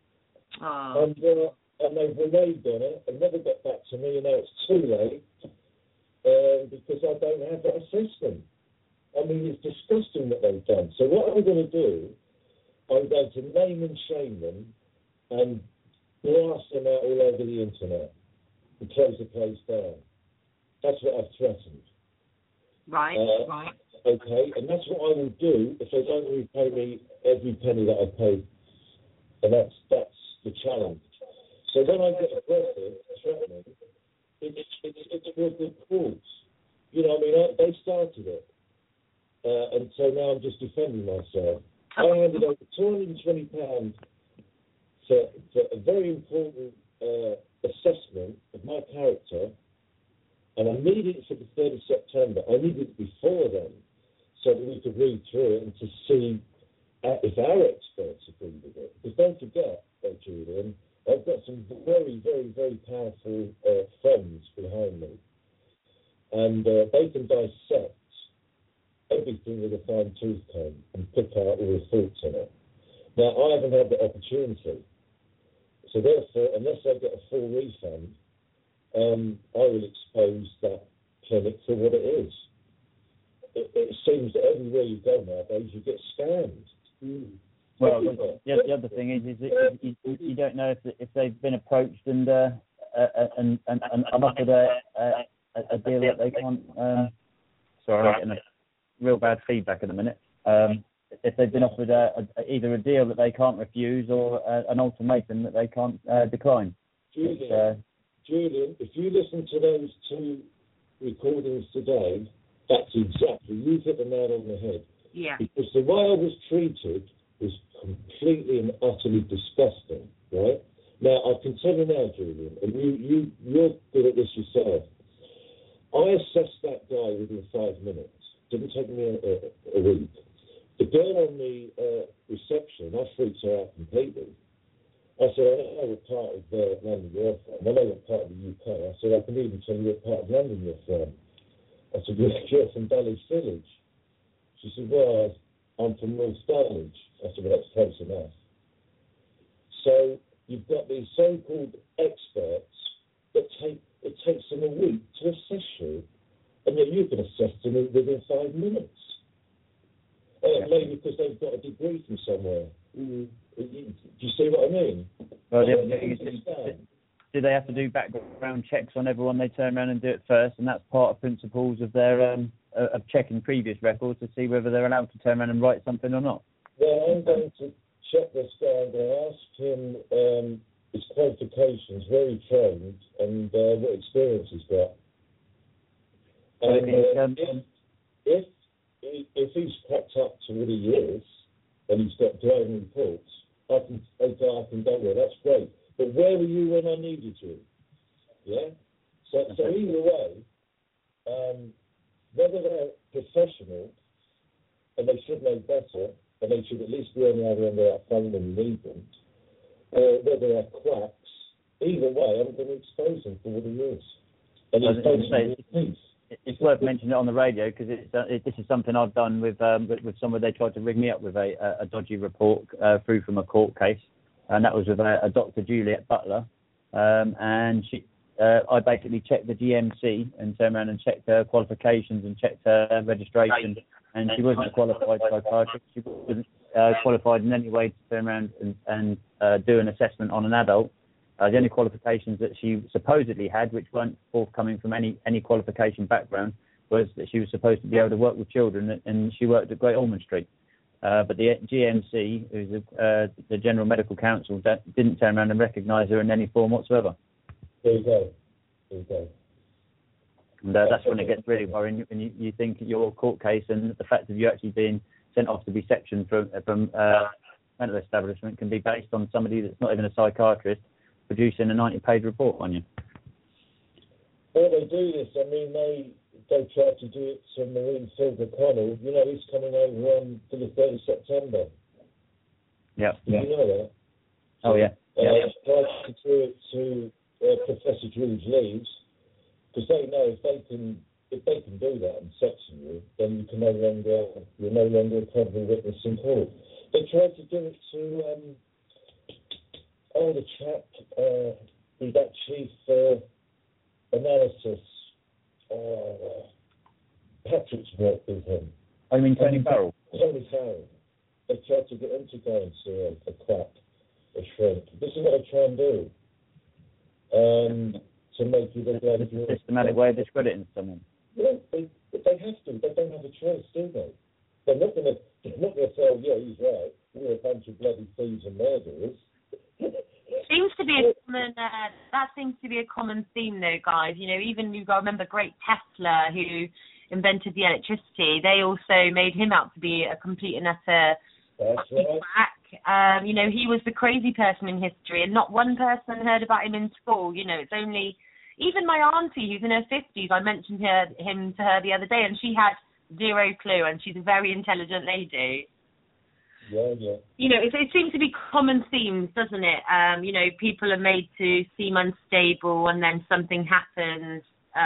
Oh. And they've reneged on it and never got back to me, and now it's too late because I don't have that assessment. I mean, it's disgusting what they've done. So what I'm going to do, I'm going to name and shame them and blast them out all over the internet and close the place down. That's what I've threatened. Right, right. Okay, and that's what I will do if they don't repay me every penny that I paid. And that's the challenge. So when I get aggressive, threatening, it's for a good cause. You know, I mean, they started it. And so now I'm just defending myself. I handed over £220 for a very important assessment of my character, and I needed it for the 3rd of September. I needed it before then, so that we could read through it and to see if our experts agree with it. Because don't forget, Julian, I've got some very, very, very powerful friends behind me, and they can dissect everything with a fine-tooth comb and pick out all the faults in it. Now, I haven't had the opportunity, so therefore, unless I get a full refund, I will expose that clinic for what it is. It seems that everywhere you go nowadays, you get scammed. Well, the other thing is that you don't know if they've been approached and offered a deal that they can't. Sorry, I'm getting a real bad feedback at the minute. If they've been offered either a deal that they can't refuse or an ultimatum that they can't decline. Julian, if you listen to those 2 recordings today, that's exactly, you've hit the nail on the head. Yeah. Because the way I was treated was completely and utterly disgusting, right? Now, I can tell you now, Julian, and you're good at this yourself. I assessed that guy within 5 minutes. Didn't take me a week. The girl on the reception, I freaked her out completely. I said, I know what part of London you're from. I know what part of the UK. I said, I can even tell you what part of London you're from. I said, you're from Dulwich Village. She said, well, I'm from North Dulwich. I said, well, that's close enough. So you've got these so-called experts that it takes them a week to assess you, and yet you can assess them within 5 minutes. Well, maybe because they've got a degree from somewhere. Do you see what I mean? Well, do they have to do background checks on everyone? They turn around and do it first, and that's part of principles of their of checking previous records to see whether they're allowed to turn around and write something or not. Well, I'm going to check this guy. I'm going to ask him his qualifications, where he trained, and what experience he's got. And if he's packed up to what he is, and he's got glowing reports, I can go there. That's great. But where were you when I needed you? Yeah? So either way, whether they're professional, and they should know better, and they should at least be on the other end of that phone when you need them, or whether they're quacks, either way, I'm going to expose them for what he is. And it's worth mentioning it on the radio because this is something I've done with someone. They tried to rig me up with a dodgy report through from a court case, and that was with a Dr. Juliet Butler, and I basically checked the GMC and turned around and checked her qualifications and checked her registration, and she wasn't a qualified psychiatrist. She wasn't qualified in any way to turn around and do an assessment on an adult. The only qualifications that she supposedly had, which weren't forthcoming from any qualification background, was that she was supposed to be able to work with children, and she worked at Great Ormond Street. But the GMC, who's the General Medical Council, didn't turn around and recognise her in any form whatsoever. There you go. And that's when it gets really worrying, when you think your court case and the fact of you actually being sent off to be sectioned from mental establishment can be based on somebody that's not even a psychiatrist producing a 90-page report on you. Well, they do this. I mean, they tried to do it to Marine Phil O'Connell. You know, he's coming over for the 3rd of September. Yeah. You know that? Oh, yeah. Tried to do it to Professor George Leeds, because they know if they can do that and section you, then you're no longer a credible witness in court. They tried to do it to the chap, that chief analysis. Patrick's worked with him. I mean Tony Farrell. Tony Farrell. They tried to get him to go and see a quack, a shrink. This is what they try and do. To make you look like you're a systematic way of discrediting someone. Yeah, they have to. They don't have a choice, do they? They're not going to say, oh, yeah, he's right. We're a bunch of bloody thieves and murderers. Seems to be that seems to be a common theme, though, guys. You know, even you've got to remember great Tesla, who invented the electricity. They also made him out to be a complete and utter quack. You know, he was the crazy person in history, and not one person heard about him in school. You know, it's only even my auntie, who's in her 50s. I mentioned him to her the other day, and she had zero clue, and she's a very intelligent lady. Yeah. You know, it seems to be common themes, doesn't it? You know, people are made to seem unstable, and then something happens.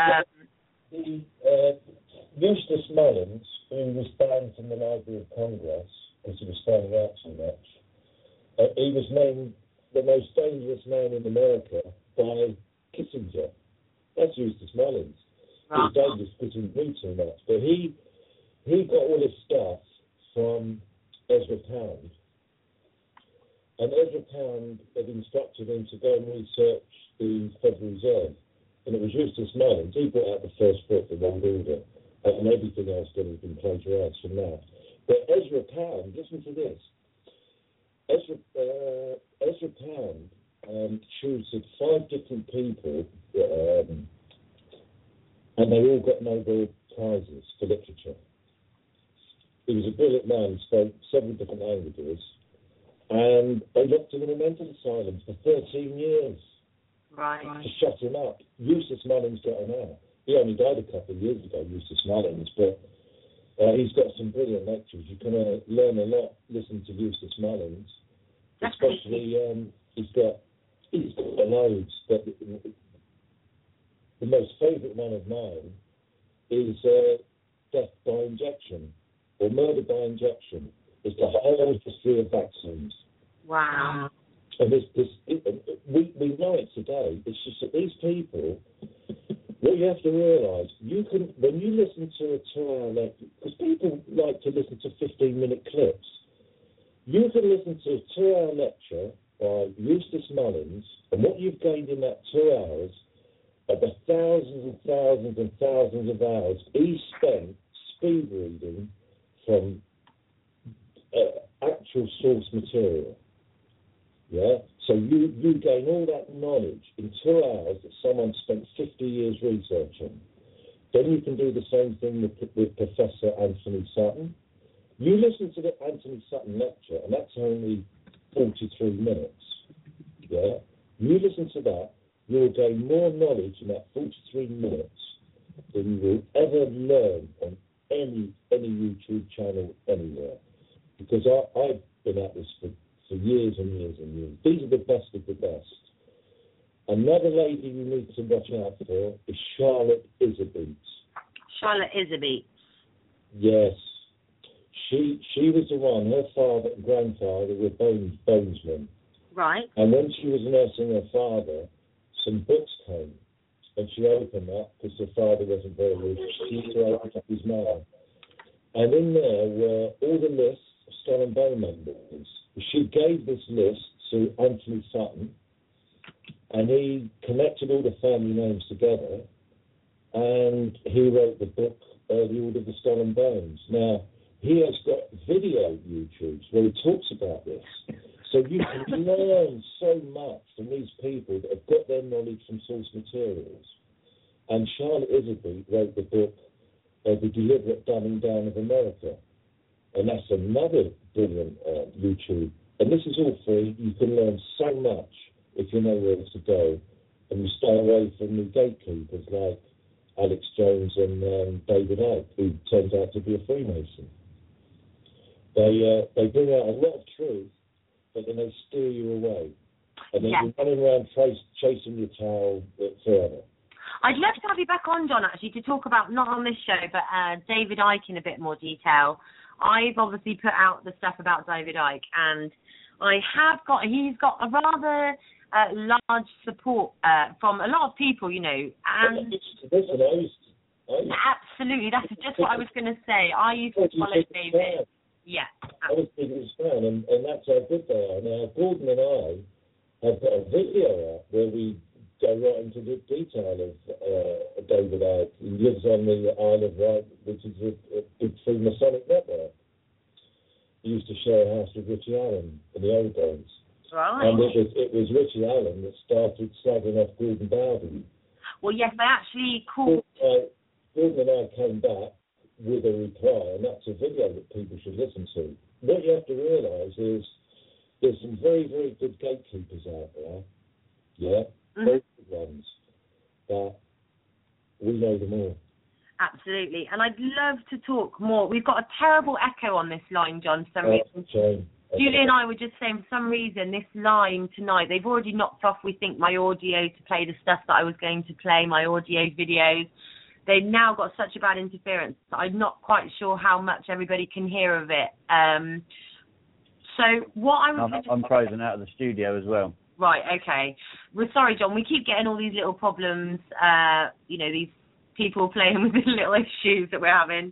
Eustace Mullins, who was banned from the Library of Congress because he was standing out too much, he was named the most dangerous man in America by Kissinger. That's Eustace Mullins. He was dangerous because he knew too much. But he got all his stuff from Ezra Pound. And Ezra Pound had instructed him to go and research the Federal Reserve. And it was Eustace Mullins. He brought out the first book, The World Order, and everything else that had been plagiarised from that. But Ezra Pound, listen to this. Ezra Pound choosed 5 different people, and they all got Nobel Prizes for literature. He was a brilliant man, he spoke 7 different languages, and they locked him in a mental asylum for 13 years. Right. To shut him up. Eustace Mullins got him out. He only died a couple of years ago, Eustace Mullins, but he's got some brilliant lectures. You can learn a lot listening to Eustace Mullins. Especially, he's got loads, but the most favourite one of mine is death by injection, or murder by injection. It's the whole history of vaccines. Wow. And we know it today. It's just that these people, what you have to realise, when you listen to a 2-hour lecture, because people like to listen to 15-minute clips, you can listen to a 2-hour lecture by Eustace Mullins, and what you've gained in that 2 hours are the thousands and thousands and thousands of hours he spent speed reading from actual source material. Yeah? So you gain all that knowledge in 2 hours that someone spent 50 years researching. Then you can do the same thing with Professor Anthony Sutton. You listen to the Anthony Sutton lecture, and that's only 43 minutes. Yeah? You listen to that, you will gain more knowledge in that 43 minutes than you will ever learn on any YouTube channel anywhere. Because I've been at this for years and years and years. These are the best of the best. Another lady you need to watch out for is Charlotte Iserbyt. Charlotte Iserbyt. Yes. She was the one, her father and grandfather were bonesmen. Right. And when she was nursing her father, some books came. And she opened that because her father wasn't very rich. She used to open up his mail. And in there were all the lists of Skull and Bone members. She gave this list to Anthony Sutton, and he connected all the family names together, and he wrote the book, The Order of the Skull and Bones. Now, he has got video YouTubes where he talks about this. So you can learn so much from these people that have got their knowledge from source materials. And Charlotte Iserbyt wrote the book, The Deliberate Dumbing Down of America. And that's another brilliant YouTube. And this is all free. You can learn so much if you know where to go. And you stay away from the gatekeepers like Alex Jones and David Icke, who turns out to be a Freemason. They bring out a lot of truth, but then they steer you away. And then you're running around chasing your tail forever. I'd love to have you back on, John, actually, to talk about, not on this show, but David Icke in a bit more detail. I've obviously put out the stuff about David Icke, and he's got a rather large support from a lot of people, you know. And absolutely, that's just what I was going to say. I used to follow David. Yeah. I was the biggest fan, and that's how good they are. Now, Gordon and I have got a video out where we go right into the detail of David Icke. He lives on the Isle of Wight, which is a big Freemasonic network. He used to share a house with Richie Allen in the old days. Right. And it was Richie Allen that started slagging off Gordon Bowden. Well, yes, I actually called... Gordon and I came back with a reply, and that's a video that people should listen to. What you have to realise is there's some very, very good gatekeepers out there, yeah, very good ones, but we know them all. Absolutely, and I'd love to talk more. We've got a terrible echo on this line, John, for some reason. Shame. Julie and I were just saying, for some reason, this line tonight, they've already knocked off, we think, my audio to play the stuff that I was going to play, my audio videos. They've now got such a bad interference that I'm not quite sure how much everybody can hear of it. So what I was... I'm frozen out of the studio as well. Right, okay. We're sorry, John. We keep getting all these little problems, these people playing with the little issues that we're having.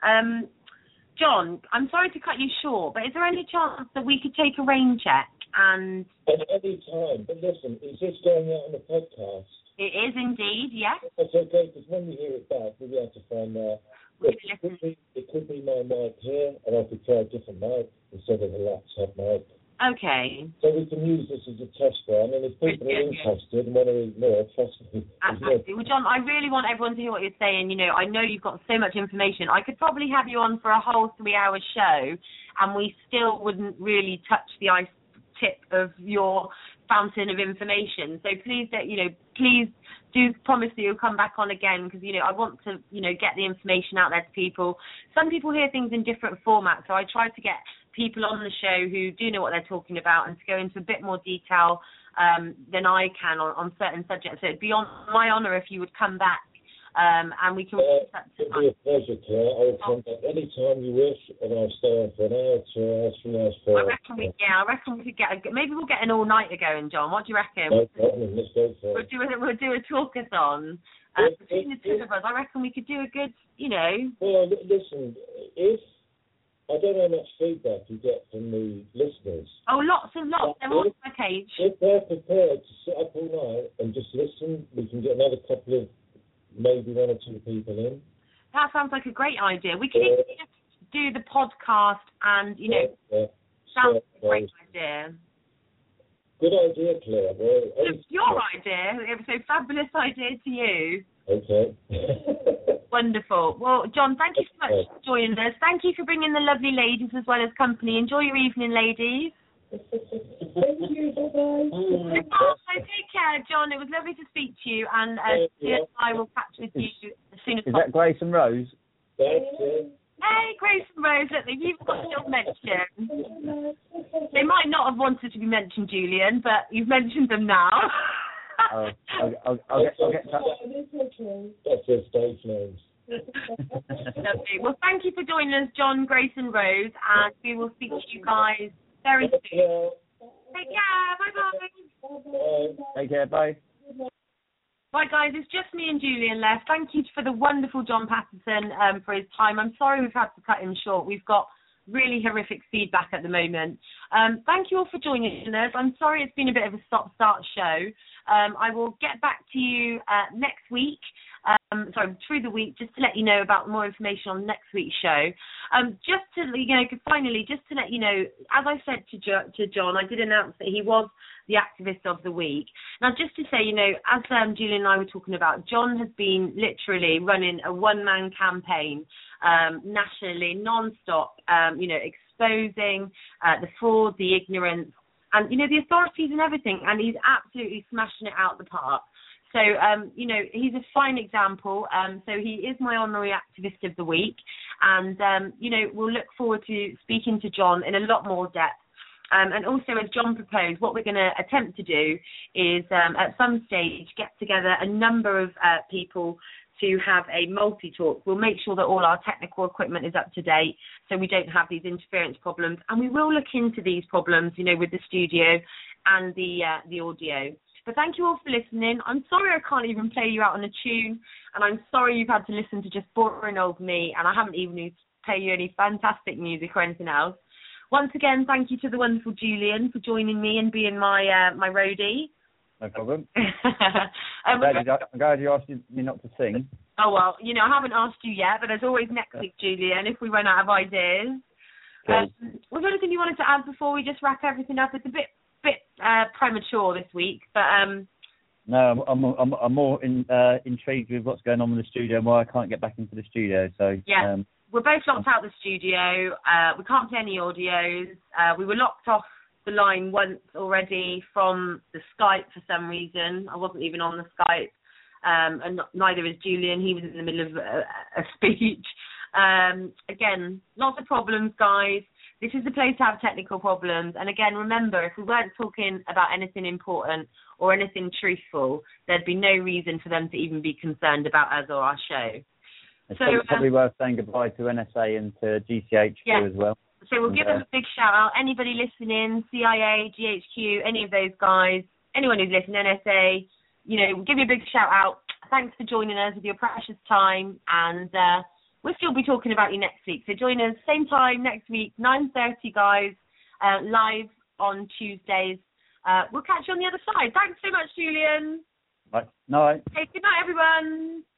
John, I'm sorry to cut you short, but is there any chance that we could take a rain check and... At any time. But listen, is this going out on the podcast? It is indeed, yes. That's okay, because when we hear it back, we'll be able to find out. It could be my mic here, and I could try a different mic instead of a laptop mic. Okay. So we can use this as a test run, and if people are interested and want to read more, trust me. Absolutely. Well, John, I really want everyone to hear what you're saying. You know, I know you've got so much information. I could probably have you on for a whole 3-hour show, and we still wouldn't really touch the ice tip of your fountain of information. So please do promise that you'll come back on again, because, you know, I want to, get the information out there to people. Some people hear things in different formats, so I try to get people on the show who do know what they're talking about and to go into a bit more detail than I can on certain subjects. So it'd be on my honour if you would come back and we can. It'll be a pleasure, Claire. I'll come back any time you wish, and I'll stay on for an hour, 2 hours, 3 hours, 4 hours. I reckon we could maybe we'll get an all-nighter going, John. What do you reckon? No problem. Let's go for it. We'll do a talkathon. Between the two of us, I reckon we could do a good, Well, listen, if I don't know how much feedback you get from the listeners. Oh, lots and lots. They're all on my page. If they're prepared to sit up all night and just listen, we can get another couple of, maybe 1 or 2 people in. That sounds like a great idea. We could even just do the podcast and, sounds like a great idea. Good idea, Claire. Well, it's your idea. It was a fabulous idea to you. Okay. Wonderful. Well, John, thank you so much for joining us. Thank you for bringing the lovely ladies as well as company. Enjoy your evening, ladies. Thank you. Bye-bye. Take care, John. It was lovely to speak to you, and I will catch with you as soon as possible. Is that Grace and Rose? That's it. Hey, Grace and Rose, look, you've got your mention. They might not have wanted to be mentioned, Julian, but you've mentioned them now. I'll get that. That's their stage names. Lovely. Well, thank you for joining us, John, Grace and Rose, and we will speak to you guys very soon. Take care. Bye-bye. Bye. Take care. Bye. Right, guys, it's just me and Julian left. Thank you for the wonderful John Patterson for his time. I'm sorry we've had to cut him short. We've got really horrific feedback at the moment. Thank you all for joining us. I'm sorry it's been a bit of a stop-start show. I will get back to you next week, through the week, just to let you know about more information on next week's show. Just to, finally, just to let you know, as I said to John, I did announce that he was the activist of the week. Now, just to say, as Julian and I were talking about, John has been literally running a one-man campaign nationally, non-stop, exposing the fraud, the ignorance, and, the authorities and everything, and he's absolutely smashing it out the park. So, he's a fine example. So he is my honorary activist of the week. And, we'll look forward to speaking to John in a lot more depth. And also, as John proposed, what we're going to attempt to do is, at some stage, get together a number of people to have a multi-talk. We'll make sure that all our technical equipment is up to date so we don't have these interference problems. And we will look into these problems, with the studio and the audio. But thank you all for listening. I'm sorry I can't even play you out on a tune, and I'm sorry you've had to listen to just boring old me, and I haven't even play you any fantastic music or anything else. Once again, thank you to the wonderful Julian for joining me and being my roadie. No problem. I'm glad you asked me not to sing. Oh, well, I haven't asked you yet, but there's always next week, Julian, if we run out of ideas. Okay. Was there anything you wanted to add before we just wrap everything up? It's a bit premature this week, but... No, I'm more intrigued with what's going on in the studio and why I can't get back into the studio. So yeah, we're both locked out of the studio. We can't play any audios. We were locked off the line once already from the Skype for some reason. I wasn't even on the Skype, and neither is Julian. He was in the middle of a speech. Again, lots of problems, guys. This is the place to have technical problems. And again, remember, if we weren't talking about anything important or anything truthful, there'd be no reason for them to even be concerned about us or our show. It's probably worth saying goodbye to NSA and to GCHQ as well. So we'll give them a big shout out. Anybody listening, CIA, GHQ, any of those guys, anyone who's listening, NSA, we'll give you a big shout out. Thanks for joining us with your precious time, and we'll still be talking about you next week. So join us same time next week, 9:30, guys, live on Tuesdays. We'll catch you on the other side. Thanks so much, Julian. Bye. Night. Okay, good night, everyone.